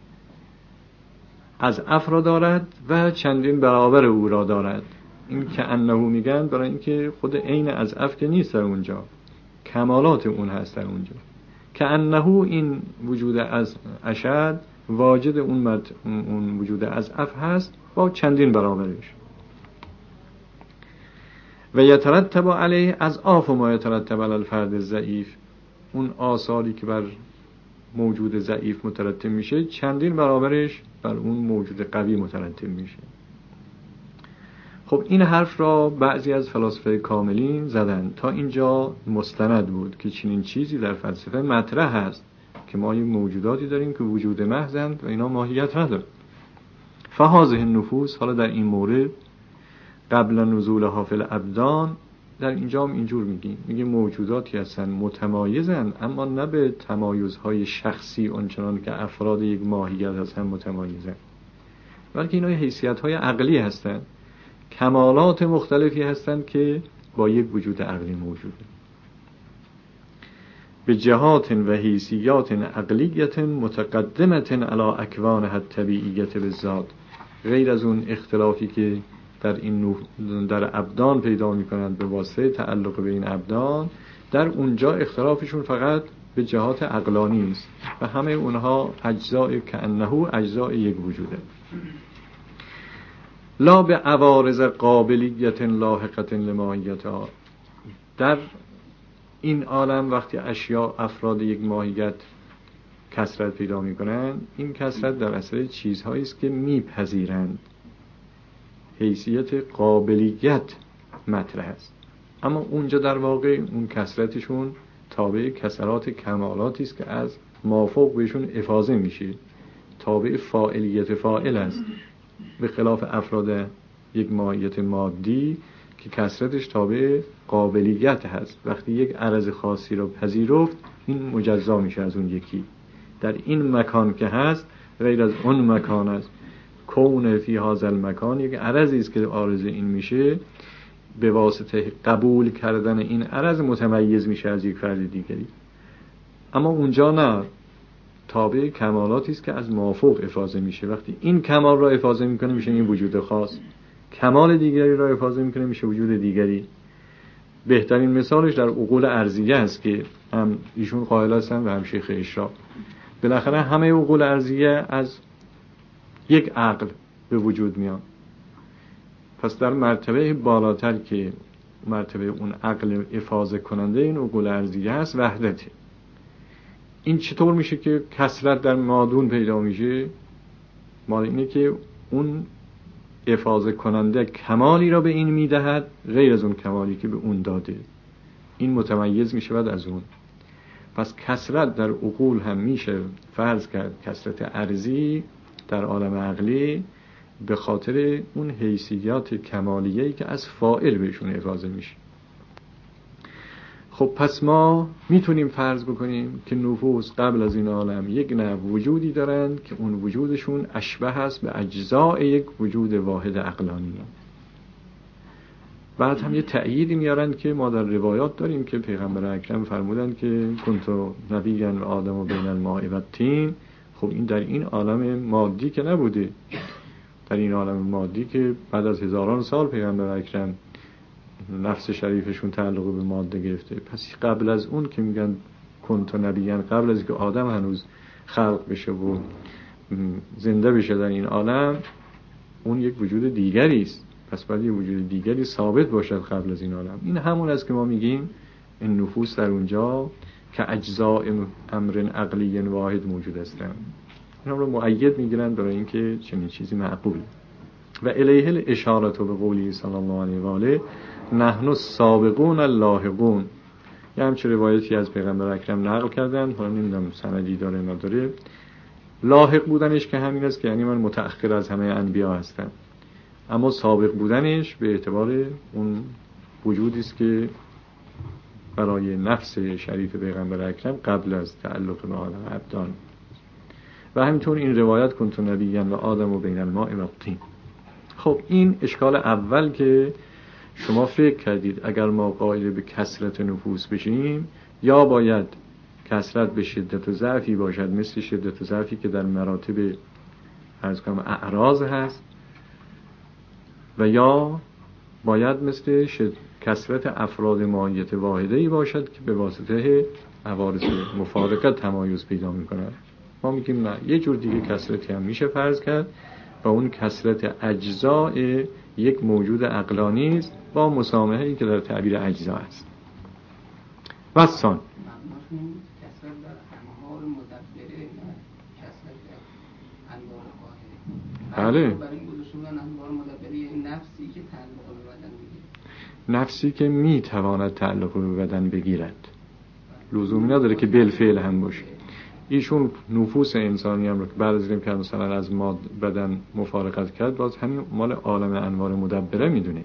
اضعف را دارد و چندین برابر او را دارد. این کأنه میگن برای اینکه خود عین اضعف که نیست در اونجا، کمالات اون هست در اونجا. کأنه این وجود از اشد واجد اون وجود اضعف هست با چندین برابرش. و یترتب علیه اضعاف ما یترتب علی الفرد الضعیف. اون آثاری که بر موجود ضعیف مترتب میشه چندین برابرش بر اون موجود قوی مترتب میشه. خب این حرف را بعضی از فلاسفه کاملین زدن. تا اینجا مستند بود که چنین چیزی در فلسفه مطرح هست که ما یک موجوداتی داریم که وجود محضند و اینا ماهیت ندارن. فهذه النفوس، حالا در این مورد قبل نزولها فی الابدان، در اینجا هم اینجور میگیم موجوداتی هستن متمایزن، اما نه به تمایزهای شخصی اونچنان که افراد یک ماهیت هستن متمایزن، بلکه اینا حیثیت‌های عقلی هستن، کمالات مختلفی هستند که با یک وجود عقلی موجوده. به جهات و حیثیات عقلیت متقدمت علی اکوانها الطبیعیت بالذات. غیر از اون اختلافی که در ابدان پیدا می‌کنند به واسطه تعلق به این ابدان، در اونجا اختلافشون فقط به جهات عقلانی است و همه اونها اجزاء کأنه اجزاء یک وجوده. لا به عوارض قابلیت لاحقت لماهیتها. در این عالم وقتی اشیاء افراد یک ماهیت کثرت پیدا می‌کنند، این کثرت در اثر چیزهایی است که میپذیرند، حیثیت قابلیت مطرح است، اما اونجا در واقع اون کثرتشون تابع کثرات کمالاتی است که از مافوق بهشون افاضه میشه، تابع فاعلیت فاعل است، به خلاف افراد یک ماهیت مادی که کثرتش تابع قابلیت هست. وقتی یک عرض خاصی رو پذیرفت این مجزا میشه از اون یکی. در این مکان که هست غیر از اون مکان است. کون فی هذا المکان یک عرضی است که عارض این میشه، به واسطه قبول کردن این عرض متمیز میشه از یک فرد دیگری، اما اونجا نه، تابع کمالاتی است که از مافوق افاضه میشه. وقتی این کمال را افاضه میکنه میشه این وجود خاص، کمال دیگری را افاضه میکنه میشه وجود دیگری. بهترین مثالش در عقول ارضیه است که هم ایشون قائل هستن و هم شیخ اشراق. بالاخره همه عقول ارضیه از یک عقل به وجود میان. پس در مرتبه بالاتر که مرتبه اون عقل افاضه کننده این عقول ارضیه هست وحدته. این چطور میشه که کثرت در مادون پیدا میشه؟ مال اینه که اون افاضه کننده کمالی را به این میدهد غیر از اون کمالی که به اون داده، این متمیز میشه بعد از اون. پس کثرت در عقول هم میشه فرض کرد کثرت ارضی در عالم عقلی به خاطر اون حیثیات کمالیه‌ای که از فاعل بهشون افاضه میشه. خب پس ما میتونیم فرض بکنیم که نفوس قبل از این عالم یک نوع وجودی دارند که اون وجودشون اشبه هست به اجزاء یک وجود واحد عقلانی. بعد هم یه تأییدی میارند که ما در روایات داریم که پیغمبر اکرم فرمودند که کنتو نبیًا و آدم و بین الماء و الطین. خب این در این عالم مادی که نبوده، در این عالم مادی که بعد از هزاران سال پیغمبر اکرم نفس شریفشون تعلق به ماده گرفته. پس قبل از اون که میگن کنتو نبیًا، قبل از که آدم هنوز خلق بشه و زنده بشه در این عالم، اون یک وجود دیگری است. پس باید یک وجود دیگری ثابت باشد قبل از این عالم. این همون است که ما میگیم این نفوس در اونجا که اجزاء امر عقلی واحد موجود هستند. اینا رو مؤید میگیرن برای اینکه چنین چیزی معقول. و الیه الاشاره به قولی صلی الله علیه و آله نحن السابقون اللاحقون. یه همچه روایتی از پیغمبر اکرم نقل کردن، حالا نمیدونم سندی داره نداره. لاحق بودنش که همین است که یعنی من متأخر از همه انبیا هستم، اما سابق بودنش به اعتبار اون وجودی است که برای نفس شریف پیغمبر اکرم قبل از تعلق به عالم ابدان. و همینطور این روایت کنت نبیًا و آدم و بین الماء و الطین. خب این اشکال اول که شما فکر کردید اگر ما قائل به کثرت نفوس بشیم، یا باید کثرت به شدت و ضعفی باشد مثل شدت و ضعفی که در مراتب عرض کنم اعراض هست، و یا باید مثل کثرت افراد ماهیت واحده‌ای باشد که به واسطه عوارض مفارقت تمایز پیدا می‌کند. ما میگیم نه، یه جور دیگه کثرتی هم میشه فرض کرد و اون کثرت اجزاء یک موجود عقلانی است با مسامحه‌ای که در تعبیر اجزا است. واسان کثرت در انوار مدبره، کثرت انوار قاهره. بله. برای این گذاشتن انوار مدبره یعنی نفسی که تعلق به بدن بگیره، نفسی که میتواند تعلق به بدن بگیرد، لزومی نداره که بالفعل هم باشه. ایشون نفوس انسانی هم رو که بعد از اینکه مثلا از بدن مفارقت کرد، باز همین مال عالم انوار مدبره میدونه.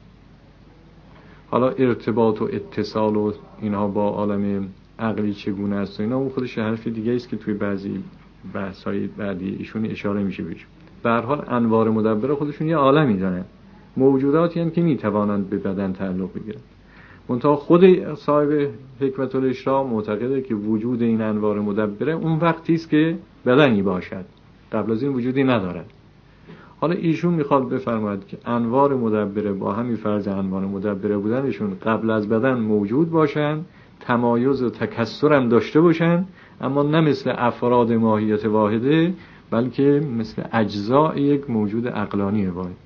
حالا ارتباط و اتصال و اینها با عالم عقلی چگونه است و اینا اون خودش حرف دیگه است که توی بعضی بحث‌های بعدی ایشون اشاره میشه بهش. به هر حال انوار مدبره خودشون یه عالمی دارن، موجوداتی هستند که میتوانند به بدن تعلق بگیرند. منتها خود صاحب حکمت الاشراق معتقده که وجود این انوار مدبره اون وقتی است که بدنی باشد، قبل از این وجودی ندارد. حالا ایشون میخواد بفرماید که انوار مدبره با همین فرض انوار مدبره بودنشون قبل از بدن موجود باشن، تمایز و تکثر هم داشته باشن، اما نه مثل افراد ماهیت واحده، بلکه مثل اجزاء یک موجود عقلانی واحد.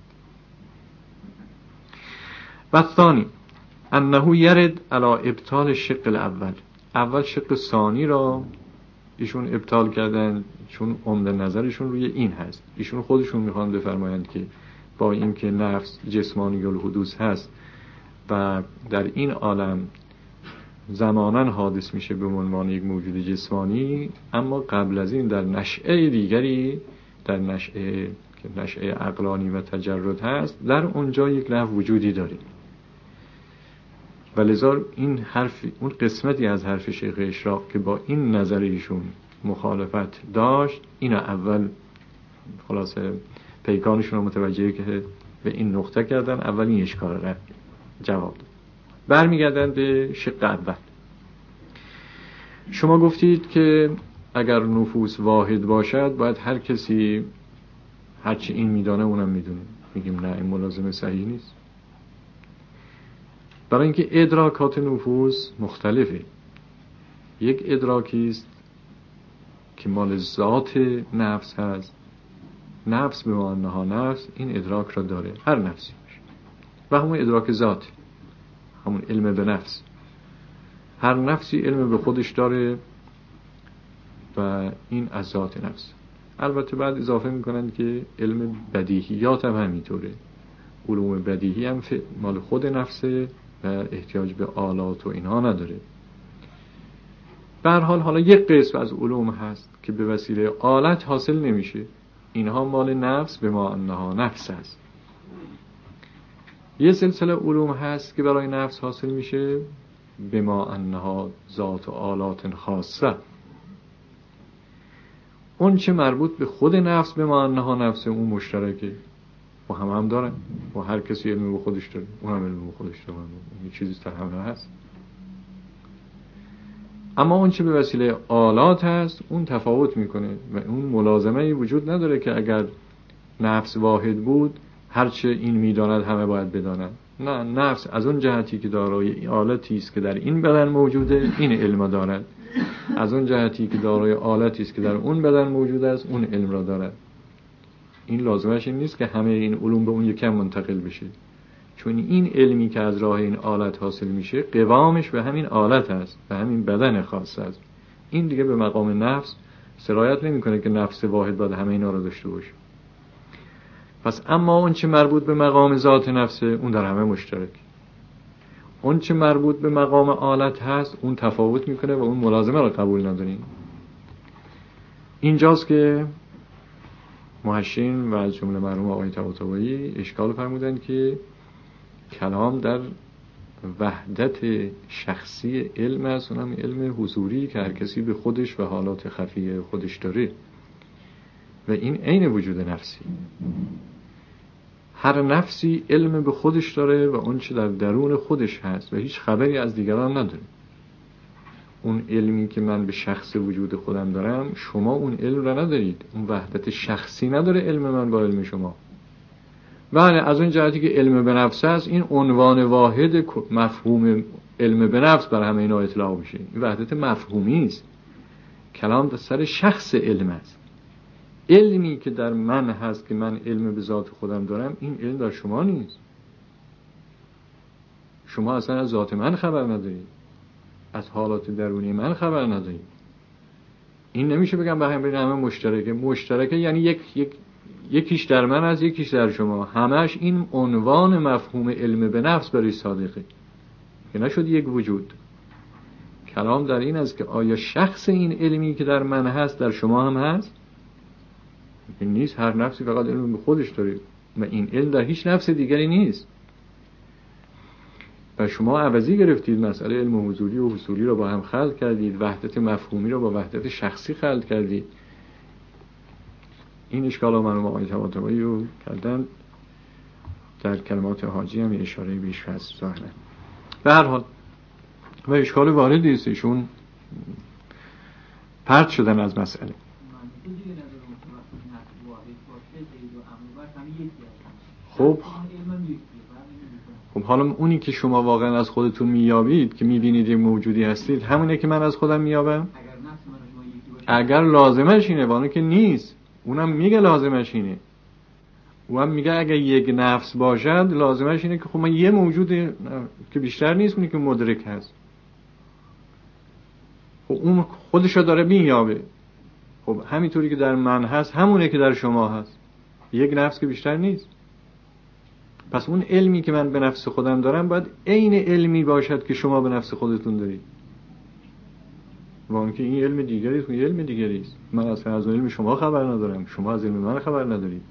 و ثانی انه یرد علی ابطال الشق الاول. اول شق ثانی را ایشون ابطال کردن چون عمده نظرشون روی این هست. ایشون خودشون میخوان بفرمایند که با اینکه نفس جسمانی الحدوث هست و در این عالم زماناً حادث میشه به عنوان یک موجود جسمانی، اما قبل از این در نشأه دیگری، در نشأه عقلانی و تجرد هست، در اونجا یک لحظه وجودی داره. ولذا این حرف، اون قسمتی از حرف شیخ اشراق که با این نظر ایشون مخالفت داشت، اینا اول خلاصه پیکانشون رو متوجه که به این نقطه کردن، اول این اشکال را جواب داد. برمیگردن به شق اول. شما گفتید که اگر نفوس واحد باشد باید هر کسی هرچی این میدانه اونم میدونه. میگیم نه، این ملازمه صحیح نیست. برای اینکه ادراکات نفوس مختلفه. یک ادراکی است که مال ذات نفس هست، نفس به معناها نفس این ادراک را داره، هر نفسی باشه، و همون ادراک ذات، همون علم به نفس. هر نفسی علم به خودش داره و این از ذات نفس. البته بعد اضافه میکنن که علم بدیهیات هم همینطوره، علوم بدیهی هم مال خود نفسه و احتیاج به آلات و اینها نداره. به هر حال حالا یک قسم از علوم هست که به وسیله آلت حاصل نمیشه، اینها مال نفس به ما انها نفس هست. یه سلسله علوم هست که برای نفس حاصل میشه به ما انها ذات و آلات خاصه. اون چه مربوط به خود نفس به ما انها نفس، اون مشترکه و هم دارن و هر کسی علم به خودش داره، اون هم علم به خودش داره، این چیزی در همه هست. اما اون چه به وسیله آلات هست اون تفاوت میکنه و اون ملازمه وجود نداره که اگر نفس واحد بود هرچه این میداند همه باید بدانند. نه، نفس از اون جهتی که دارای آلتی است که در این بدن موجوده این علم دارد، از اون جهتی که دارای آلتی است که در اون بدن موجود است اون علم را دارد. این لازمش این نیست که همه این علوم به اون یکم منتقل بشه، چون این علمی که از راه این آلت حاصل میشه قوامش به همین آلت است، به همین بدن خاص است. این دیگه به مقام نفس سرایت نمیکنه که نفس واحد باید همه اینا رو داشته باشه. پس اما اون چه مربوط به مقام ذات نفسه اون در همه مشترک. اون چه مربوط به مقام آلت هست اون تفاوت میکنه و اون ملازمه را قبول نداریم. اینجاست که محشین و از جمله مرحوم آقای طباطبایی اشکال فرمودن که کلام در وحدت شخصی علم است، اونم علم حضوری که هر کسی به خودش و حالات خفی خودش داره و این عین وجود نفسی. هر نفسی علم به خودش داره و اون چه در درون خودش هست و هیچ خبری از دیگران نداره. اون علمی که من به شخص وجود خودم دارم شما اون علم را ندارید، اون وحدت شخصی نداره علم من با علم شما. بله از اون جهتی که علم به نفس است این عنوان واحد مفهوم علم به نفس بر همه اینا اطلاق میشه. این وحدت مفهومی است. کلام در سر شخص علم است. علمی که در من هست که من علم به ذات خودم دارم این علم در شما نیست. شما اصلا از ذات من خبر ندارید، از حالات درونی من خبر ندارید. این نمیشه بگم به همه مشترکه یعنی یکیش در من از یکیش در شما، همش این عنوان مفهوم علم به نفس برای صادقه که نشد یک وجود. کلام در این است که آیا شخص این علمی که در من هست در شما هم هست؟ این نیست. هر نفسی فقط علم به خودش داره و این علم در هیچ نفس دیگری نیست و شما عوضی گرفتید مسئله علم حضوری و حصولی را با هم خلط کردید، وحدت مفهومی را با وحدت شخصی خلط کردید. این اشکال ها مرحوم آقای طباطبایی رو کردن. در کلمات حاجی هم اشاره بیش هست ظاهرا. به هر حال و اشکال واردی است، ایشون پرت شدن از مسئله. خب حالا اونی که شما واقعا از خودتون میابید که میبینید یه موجودی هستید همونه که من از خودم میابم. اگر لازمش اینه، وانه که نیست. اونم میگه لازمش اینه. اونم میگه اگر یک نفس باشد لازمش اینه که خب من یه موجود که بیشتر نیست اونی که مدرک هست. خب اون خودشو داره میابه. خب همینطوری که در من هست همونه که در شما هست. یک نفس که بیشتر نیست. پس اون علمی که من به نفس خودم دارم باید عین علمی باشد که شما به نفس خودتون دارید. وان که این علم دیگری است، اون علم دیگری است. من اصلا از علم شما خبر ندارم، شما از علم من خبر ندارید.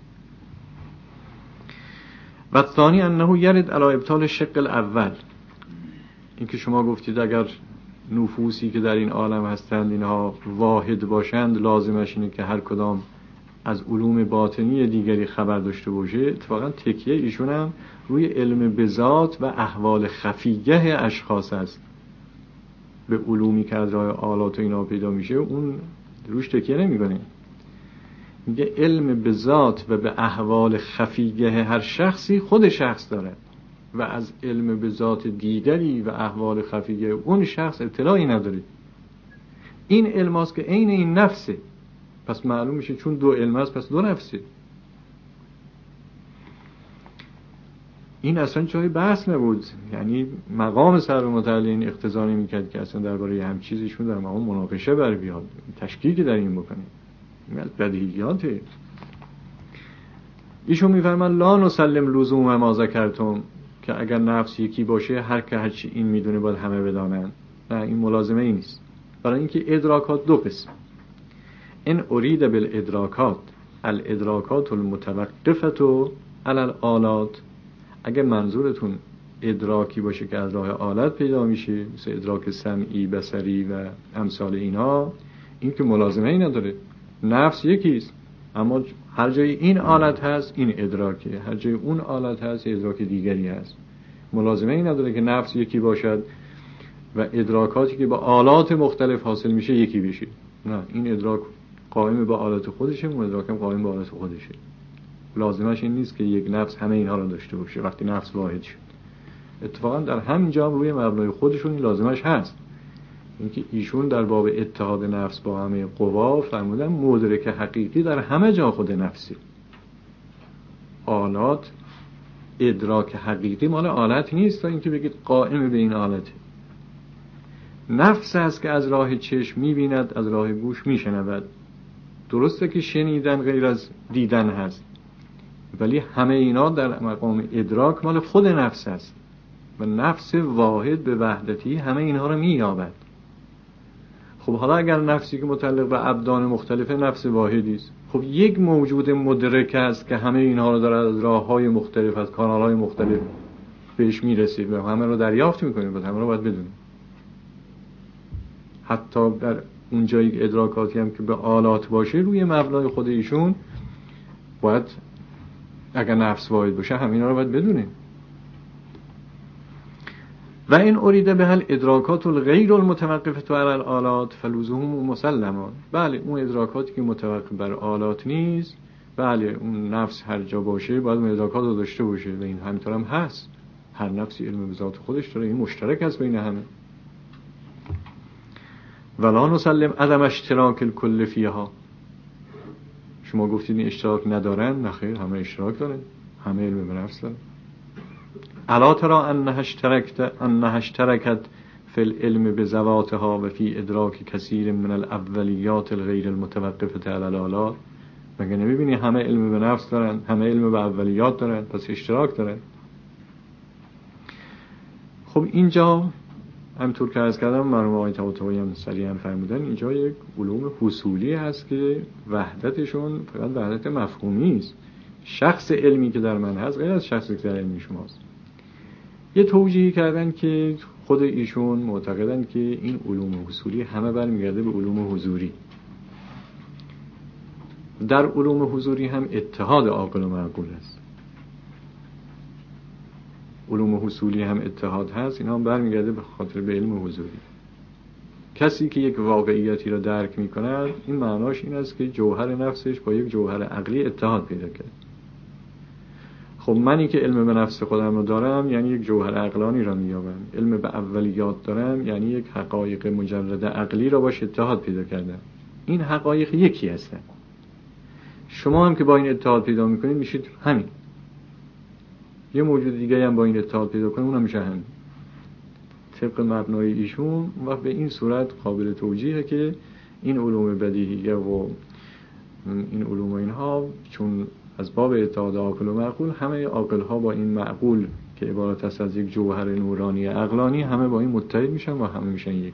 و ثانی انه یرد علی ابطال الشق الاول. این که شما گفتید اگر نفوسی که در این عالم هستند اینها واحد باشند لازمش اینه که هر کدام از علوم باطنی دیگری خبر داشته باشه. اتفاقا تکیه ایشون هم روی علم به ذات و احوال خفیه اشخاص است. به علومی که از راه آلات و اینا پیدا میشه اون روش تکیه نمیکنه. میگه علم به ذات و به احوال خفیه هر شخصی خود شخص داره و از علم به ذات دیگری و احوال خفیه اون شخص اطلاعی نداره. این علم است که عین این نفسه. پس معلوم میشه چون دو علم است پس دو نفسه. این اصلا جای بحث نبود. یعنی مقام سر متعلین اقتضا نمی‌کرد که اصلا درباره هم چیزیشون در مقام مناقشه بر بیاد، تشکیکی در این بکنه. این بدیهیاته. ایشون میفرمان لا نسلم لزوم ما ذکرتم، که اگر نفس یکی باشه هر که هرچی این میدونه باید همه بدانن. نه، این ملازمه ای نیست. برای اینکه ادراکات دو قسم. این ارید بالادراکات الادراکات المتوقفه علی الآلات. اگه منظورتون ادراکی باشه که از راه آلت پیدا میشه مثل ادراک سمعی، بصری و امثال اینها، این که ملازمه ای نداره. نفس یکیست اما هر جای این آلت هست این ادراکه، هر جای اون آلت هست ادراک دیگری هست. ملازمه ای نداره که نفس یکی باشد و ادراکاتی که با آلات مختلف حاصل میشه یکی بشه. نه، این ادراک قائم با آلات خودشه، اون ادراک هم قائم با آلات خودشه. لازمش این نیست که یک نفس همه اینها رو داشته باشه. وقتی نفس واحد شد اتفاقا در همین جا روی مبنای خودشون این لازمش هست. اینکه ایشون در باب اتحاد نفس با همه قوا فرمودن مدرک حقیقی در همه جا خود نفسی. آلات، ادراک حقیقی مال آلت نیست تا اینکه بگید قائم به این آلته. نفس است که از راه چشم می‌بیند، از راه گوش می‌شنود. درسته که شنیدن غیر از دیدن هست، ولی همه اینا در مقام ادراک مال خود نفس است و نفس واحد به وحدتی همه اینها رو می‌یابد. خب حالا اگر نفسی که متعلق به ابدان مختلف نفس واحدی است، خب یک موجود مدرک است که همه اینها رو داره از راه‌های مختلف، از کانال‌های مختلف بهش میرسه و همه رو دریافت می‌کنه و همه رو باید بدونه. حتی در اون جایی ادراکاتی هم که به آلات باشه روی مبنای خود ایشون باید اگر نفس واحد باشه همینا رو باید بدونه. و این اریده به هل ادراکات الغیر المتوقفه علی الآلات فلزوم مسلمان. بله اون ادراکاتی که متوقف بر آلات نیست، بله اون نفس هر جا باشه باید اون ادراکات رو داشته باشه و این همینطور هم هست. هر نفسی علم به ذات خودش داره، این مشترک است بین همه. ولا نسلم عدم اشتراک الکل فیها. شما گفتید این اشتراک ندارن، نخیر همه اشتراک دارن، همه علم به نفس دارن. الا ترى انها اشتركت في العلم بذواتها و فی ادراک کثیر من الاولیات الغیر المتوقفه علی الآلات. مگه نمیبینی همه علم به نفس دارن، همه علم به اولیات دارن، پس اشتراک دارن. خب اینجا همطور که عرض کردم مرحوم آقای طباطبایی هم صریحاً فرمودن اینجا یک علوم حصولی هست که وحدتشون فقط وحدت مفهومی است. شخص علمی که در من هست غیر از شخصی که در علمی شماست. یه توجیهی کردن که خود ایشون معتقدن که این علوم حصولی همه برمیگرده به علوم حضوری. در علوم حضوری هم اتحاد عاقل و معقول است. علوم حصولی هم اتحاد هست، اینا هم برمیگرده به خاطر به علم حضوری. کسی که یک واقعیتی را درک می‌کند این معناش این است که جوهر نفسش با یک جوهر عقلی اتحاد پیدا کرد. خب منی که علم به نفس خودم رو دارم یعنی یک جوهر عقلانی را می‌یابم. علم به اولیات دارم یعنی یک حقایق مجرد عقلی را باش اتحاد پیدا کردم. این حقایق یکی هستند. شما هم که با این اتحاد پیدا می‌کنید میشید همین. یه موجود دیگه هم با این اتحاد پیدا کنه اونم میشه همین. طبق مبنای ایشون و به این صورت قابل توجیهه که این علوم بدیهیه و این علوم اینها چون از باب اتحاد عاقل و معقول، همه عاقل ها با این معقول که عبارت است از یک جوهر نورانی عقلانی همه با این متحد میشن و همه میشن یکی.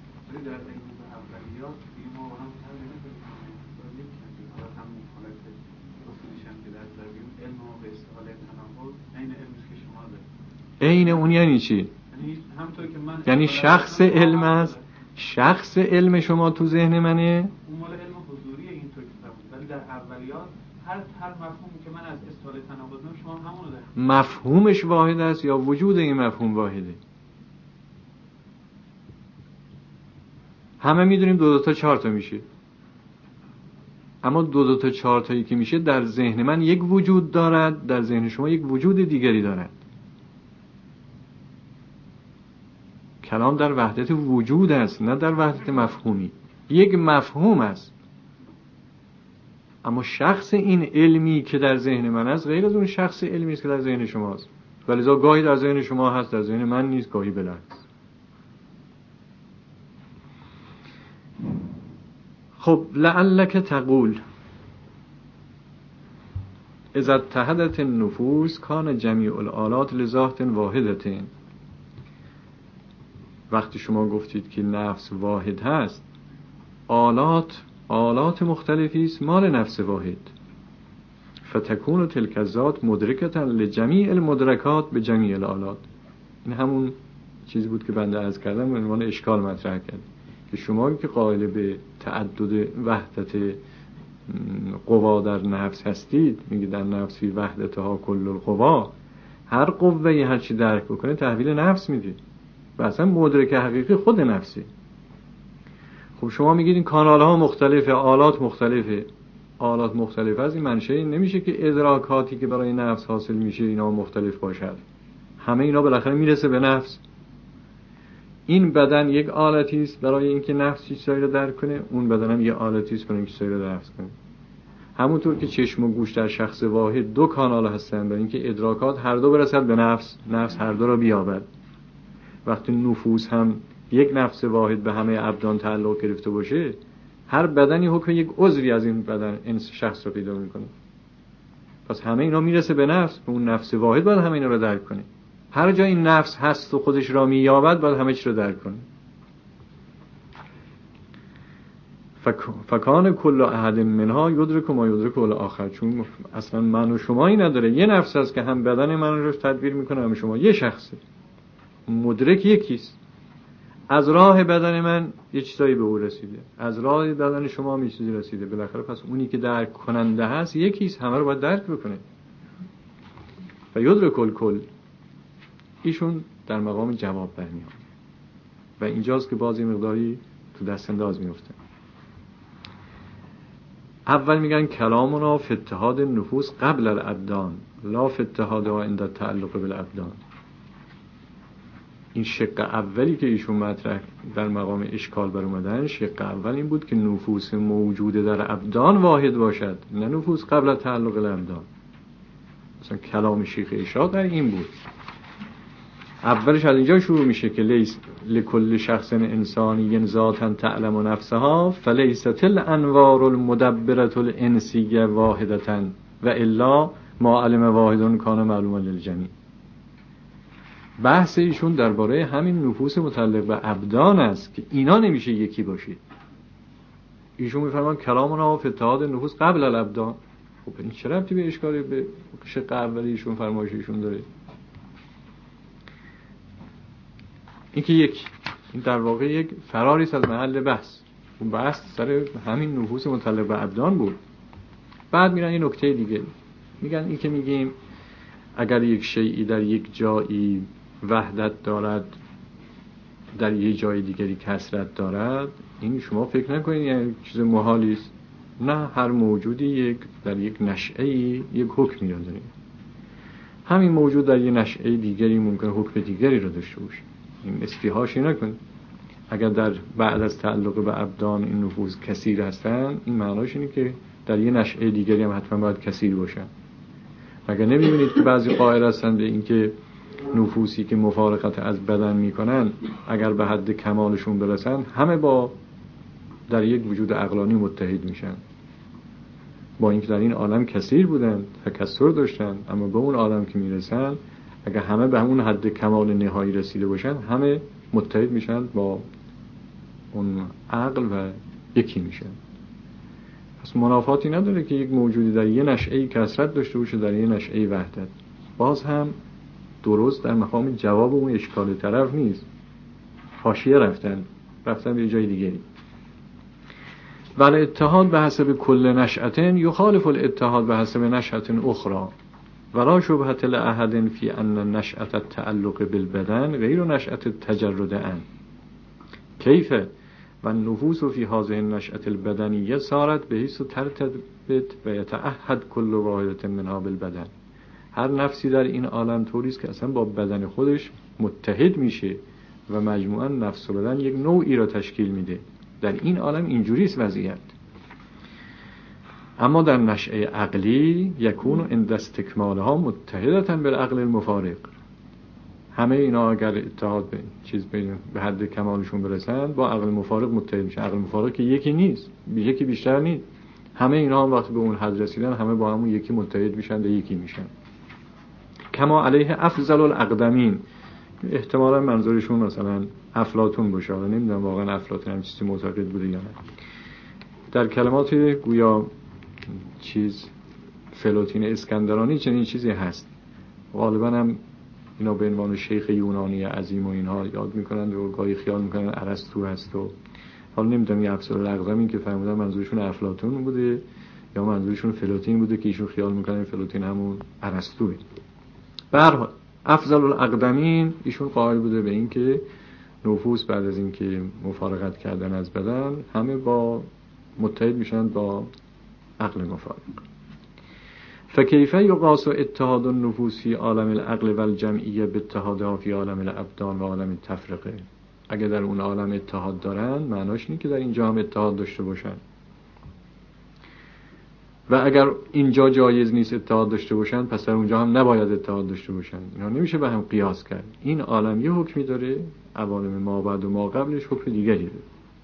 عین اون یعنی چی؟ یعنی شخص علم است، شخص علم شما تو ذهن منه. اون مال علم حضوریه اینطور که فرمود، ولی در اولیات هر مفهومی که من از استحاله تناقض می‌کنم شما همونو دارید. مفهومش واحد است یا وجود این مفهوم واحده؟ همه میدونیم 2 تا 4 تا میشه، اما 2 تا 4 تایی که میشه در ذهن من یک وجود دارد، در ذهن شما یک وجود دیگری دارد. کلام در وحدت وجود است نه در وحدت مفهومی. یک مفهوم است، اما شخص این علمی که در ذهن من است غیر از اون شخص علمی است که در ذهن شماست. ولذا گاهی در ذهن شما هست در ذهن من نیست، گاهی بالعکس. خب لعلک تقول اذا اتحدت النفوس کان جمیع الآلات لذات واحدة. وقتی شما گفتید که نفس واحد هست، آلات مختلفی است مال نفس واحد، فتکون تلک الذات مدرکة لجمیع المدرکات به جمیع الآلات. این همون چیزی بود که بنده عرض کردم به عنوان اشکال مطرح کرد که شما که قائل به تعدد وحدت قوا در نفس هستید، میگه در نفس فی وحدتها کل القوا، هر قوه‌ای هر چی درک بکنه تحویل نفس میده و اصلا مدرک حقیقی خود نفسه. خب شما میگید این کانال ها مختلفه، آلات مختلفه. آلات مختلفه از این منشأ نمیشه که ادراکاتی که برای نفس حاصل میشه اینا مختلف باشد. همه اینا بالاخره میرسه به نفس. این بدن یک آلتی است برای اینکه نفس چیزایی رو درک کنه، اون بدن هم یک آلتی است برای اینکه چیزایی رو درک کنه. همونطور که چشم و گوش در شخص واحد دو کانال هستند برای اینکه ادراکات هر دو برسد به نفس، نفس هر دو را بیابد. وقتی نفوس هم یک نفس واحد به همه ابدان تعلق گرفته باشه، هر بدنی حکم یک عضوی از این بدن این شخص رو پیدا میکنه. پس همه اینا میرسه به نفس، به اون نفس واحد باید همه اینا رو درک کنه. هر جا این نفس هست و خودش را مییابد باید همه چی رو درک کنه. فکان کل احد منها یدرک ما یدرک الاخر. چون اصلا من و شمایی نداره، یه نفس هست که هم بدن من رو تدبیر میکنه هم شما، یه شخصه، مدرک یکیست. از راه بدن من یه چیزایی به او رسیده، از راه بدن شما هم یه چیزی رسیده. بالاخره پس اونی که درک کننده هست یکیست، همه رو باید درک بکنه. و یدرک الکل، ایشون در مقام جواب برمیاد و اینجاست که باز این مقداری تو دست انداز میفته. اول میگن کلامنا فی اتحاد النفوس قبل الابدان لا فی اتحادها عند التعلق بالابدان. این شق اولی که ایشون مطرح در مقام اشکال بر اومدن، شق اول این بود که نفوس موجوده در ابدان واحد باشد، نه نفوس قبل تعلق الابدان. مثلا کلام شیخ ارشاد در این بود. اولش از اینجا شروع میشه که لیس لکل شخص انسانی ذاتا تعلم نفسها فلیست الانوار المدبرة الانسیه واحدتا و الا ما علم واحدون کان معلوما للجمیع. بحث ایشون درباره همین نفوس متعلق به ابدان است که اینا نمیشه یکی باشه. ایشون میفرمان کلامنا فی اتحاد نفوس قبل الابدان. خب این چه ربطی به اشکالی به شق اولی ایشون فرمایش ایشون داره؟ این که این در واقع یک فراری است از محل بحث. اون بحث سر همین نفوس متعلق به ابدان بود. بعد میرن این نکته دیگه میگن، این که میگیم اگر یک شیئی در یک جایی وحدت دارد در یک جای دیگری کثرت دارد، این شما فکر نکنید یعنی چیز محالی است. نه، هر موجودی در یک نشأه‌ای یک حکمی را داره. همین موجود در یک نشأه دیگری ممکن حکم دیگری را داشته باشه. این استیحاشی نکن. اگر در بعد از تعلق به ابدان این نفوس کثیر هستن، این معناش اینه که در یک نشأه دیگری هم حتما باید کثیر باشن. مگر نمی‌بینید که بعضی قائل هستند به اینکه نفوسی که مفارقت از بدن میکنن اگر به حد کمالشون برسن همه با در یک وجود عقلانی متحد میشن، با اینکه در این عالم کثیر بودن، تکثر داشتن، اما به اون عالم که میرسن اگر همه به همون حد کمال نهایی رسیده باشن همه متحد میشن با اون عقل و یکی میشن. پس منافاتی نداره که یک موجودی در یه نشأه‌ای کثرت داشته باشه، در یه نشأه‌ای وحدت. باز هم درست در مقام جواب اون اشکال طرف نیست، حاشیه رفتن به جای دیگری. ولی اتحاد به حسب کل نشأتن یخالف الاتحاد به حسب نشأت اخرى ولا شبهة لأحد فی ان نشأت التعلق بالبدن غیر نشأت التجرد عن کیف و النفوس فی هذه النشأة البدنیه صارت بحیث ترتبط و یتعهد کل واحدة منها بالبدن. هر نفسی در این عالم طوری است که اصلا با بدن خودش متحد میشه و مجموعاً نفس و بدن یک نوعی را تشکیل میده. در این عالم اینجوری است وضعیت. اما در نشأه عقلی یکون عند استکمالها متحدة بالعقل المفارق. همه اینا اگر اتحاد به حد کمالشون برسن با عقل مفارق متحد میشن. عقل مفارق که یکی نیست، یکی بیشتر نیست. همه اینا هم وقتی به اون حد رسیدن همه با همون یکی متحد میشن و یکی میشن. کما علیه افضل الاقدمین. احتمالا منظورشون مثلا افلاطون باشه، ولی نمیدونم واقعا افلاطون هم چیزی معتقد بوده یا نه. در کلمات گویا فلاطین اسکندرانی چنین چیزی هست. غالبا هم اینا به عنوان شیخ یونانی عظیم و اینها یاد میکنند و گاهی خیال میکنند ارسطو هست. و حالا نمیدونم این افضل الاقدمین که فهمیدن منظورشون افلاطون بوده یا منظورشون فلاطین بوده که ایشون خیال میکنن فلاطین همون ارسطوئه. به هر حال افضل الاقدمین ایشون قائل بوده به این که نفوس بعد از این که مفارقت کردن از بدن همه با متحد میشن با عقل مفارق. فکیف یقاس اتحاد النفوس فی عالم العقل والجمعیه باتحادها فی عالم الابدان و عالم التفرقه. اگه در اون عالم اتحاد دارن معناش اینه که در اینجا هم اتحاد داشته باشن، و اگر اینجا جایز نیست اتحاد داشته باشن پس در اونجا هم نباید اتحاد داشته باشن. اینا نمیشه به هم قیاس کرد. این عالم یه حکمی داره، عوالم ما بعد و ما قبلش حکم دیگری داره.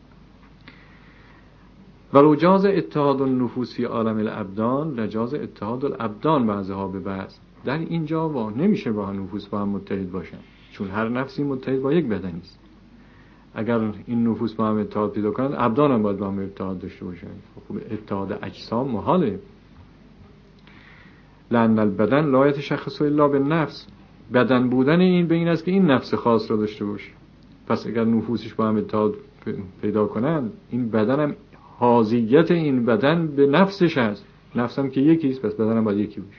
ولو جاز اتحاد النفوس فی عالم الابدان لجاز اتحاد الابدان بعضها به بعض. در اینجا نمیشه با نفوس با هم متحد باشن، چون هر نفسی متحد با یک بدنی است. اگر این نفوس با هم اتحاد پیدا کنند، ابدان هم باید با هم اتحاد داشته باشن. خب اتحاد اجسام محاله. لأن البدن لا يتشخص الا بالنفس. بدن بودن این به این است که این نفس خاص را داشته باشه. پس اگر نفوسش با هم اتحاد پیدا کنند، این بدن هم حاضیت این بدن به نفسش هست. نفس هم که یکی است، پس بدن هم باید یکی باشه.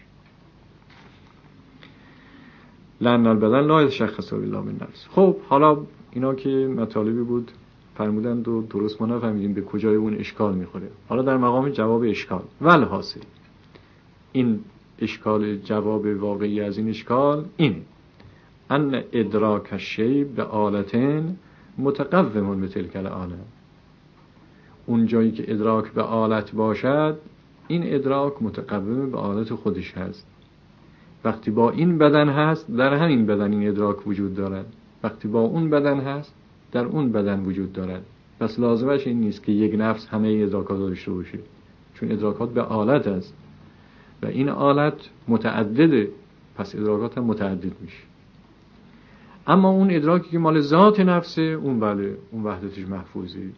لأن البدن لا يتشخص الا بالنفس. خب حالا اینا که مطالبی بود فرمودند و درست ما نفهمیدیم به کجای اون اشکال میخوره. حالا در مقام جواب اشکال والحاصل، این اشکال جواب واقعی از این اشکال اینه: ان ادراک الشیء به آلتین متقوم به تلک العالم. اون جایی که ادراک به آلت باشد، این ادراک متقوم به آلت خودش هست. وقتی با این بدن هست، در همین بدن این ادراک وجود دارد. وقتی با اون بدن هست، در اون بدن وجود دارد. پس لازمش این نیست که یک نفس همه ادراکات داشته باشه، چون ادراکات به آلت است و این آلت متعدده، پس ادراکات هم متعدد میشه. اما اون ادراکی که مال ذات نفسه، اون بله، اون وحدتش محفوظی.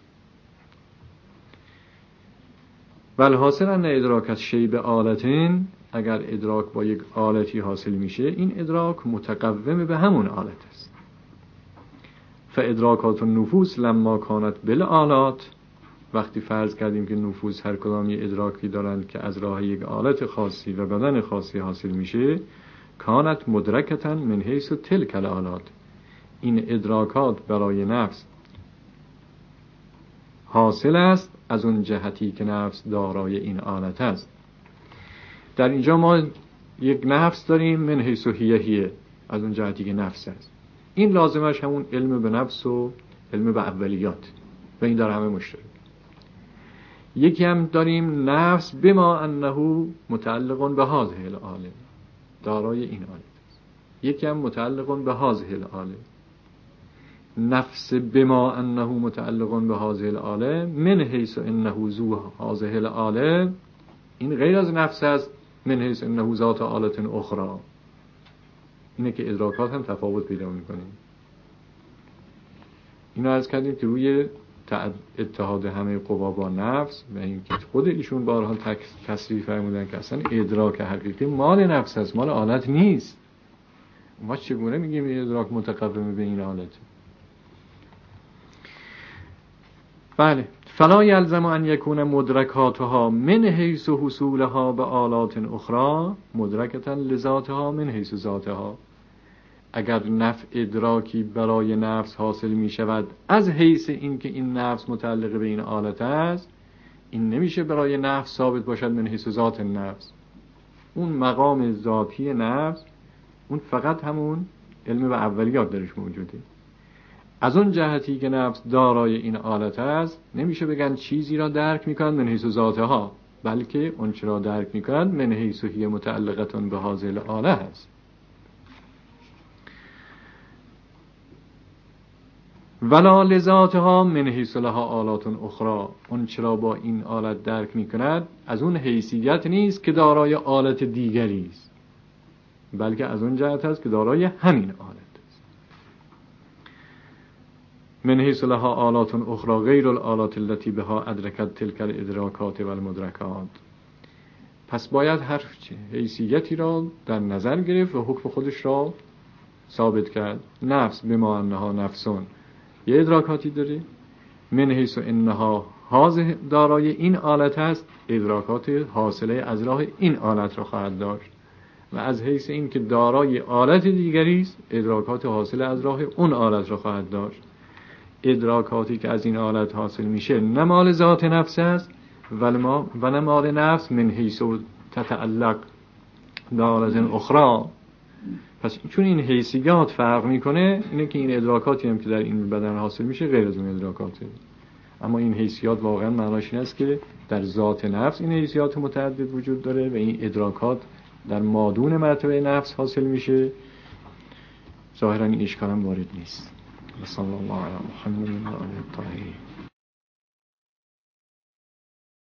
والحاصل ان ادراک از شیء به آلتین، اگر ادراک با یک آلتی حاصل میشه، این ادراک متقوم به همون آلت است. فادراکات النفوس لما کانت بالآلات، وقتی فرض کردیم که نفوس هر کدام یه ادراکی دارند که از راه یک آلت خاصی و بدن خاصی حاصل میشه، کانت مدرکتا من حیث تلک الآلات، این ادراکات برای نفس حاصل است از اون جهتی که نفس دارای این آلت است. در اینجا ما یک نفس داریم من حیث هیه، از اون جهتی که نفس است. این لازمش همون علم به نفس و علم به اولیات و این در همه مشترک. یکی هم داریم نفس بما انه متعلق به هذه العالم، دارای این آلت است. یکی هم متعلق به هذه العالم. نفس بما انه متعلق به هذه العالم من حیث انه ذو هذه العالم، این غیر از نفس است من حیث انه ذات آلت اخرى. اینه که ادراکات هم تفاوت پیدا می‌کنیم. اینو عرض کردیم که روی اتحاد همه قوا با نفس و اینکه خود ایشون بارها تصریح فرمودن که اصلا ادراک حقیقی مال نفس است، مال آلت نیست. ما چگونه میگیم ادراک متقوم به این آلت؟ بله. فلا یلزم ان یکون مدرکاتها من حیث حصولها به آلات اخرى مدرکتا لذاتها من حیث ذاتها. اگر نفع ادراکی برای نفس حاصل می شود از حیث این که این نفس متعلق به این آلت است، این نمیشه برای نفس ثابت باشد من حیث ذات نفس. اون مقام ذاتی نفس، اون فقط همون علم به اولیات درش موجوده. از اون جهتی که نفس دارای این آلت است، نمیشه بگن چیزی را درک میکنند من حیث ذاتها، بلکه اون چی را درک میکنند من حیث هی متعلقتون به هذه الآله است. ولا لذاتها من حیث لها آلات اخرى، اون چرا با این آلت درک میکند از اون حیثیت نیست که دارای آلت دیگری است، بلکه از اون جهت است که دارای همین آلت است. من حیث لها آلات اخرى غیر الآلات التي بها ادرکت تلک الادراکات و المدرکات. پس باید هر حیثیتی را در نظر گرفت و حکم خودش را ثابت کرد. نفس بما انها نفسون یه ادراکاتی داره، من حیث انها حاضر دارای این آلت هست، ادراکات حاصله از راه این آلت را خواهد داشت، و از حیث این که دارای آلت دیگری است، ادراکات حاصله از راه اون آلت را خواهد داشت. ادراکاتی که از این آلت حاصل میشه نه مال ذات نفس است و نه مال نفس من حیث تتعلق به آلت اخرى، پس چون این حیثیات فرق میکنه، اینه که این ادراکاتی هم که در این بدن حاصل میشه غیر از اون ادراکاته. اما این حیثیات واقعا معناش این است که در ذات نفس این حیثیات متعدد وجود داره و این ادراکات در مادون مرتبه نفس حاصل میشه. ظاهرا این اشکال هم وارد نیست. صلی الله علی محمد و آله الطاهرین.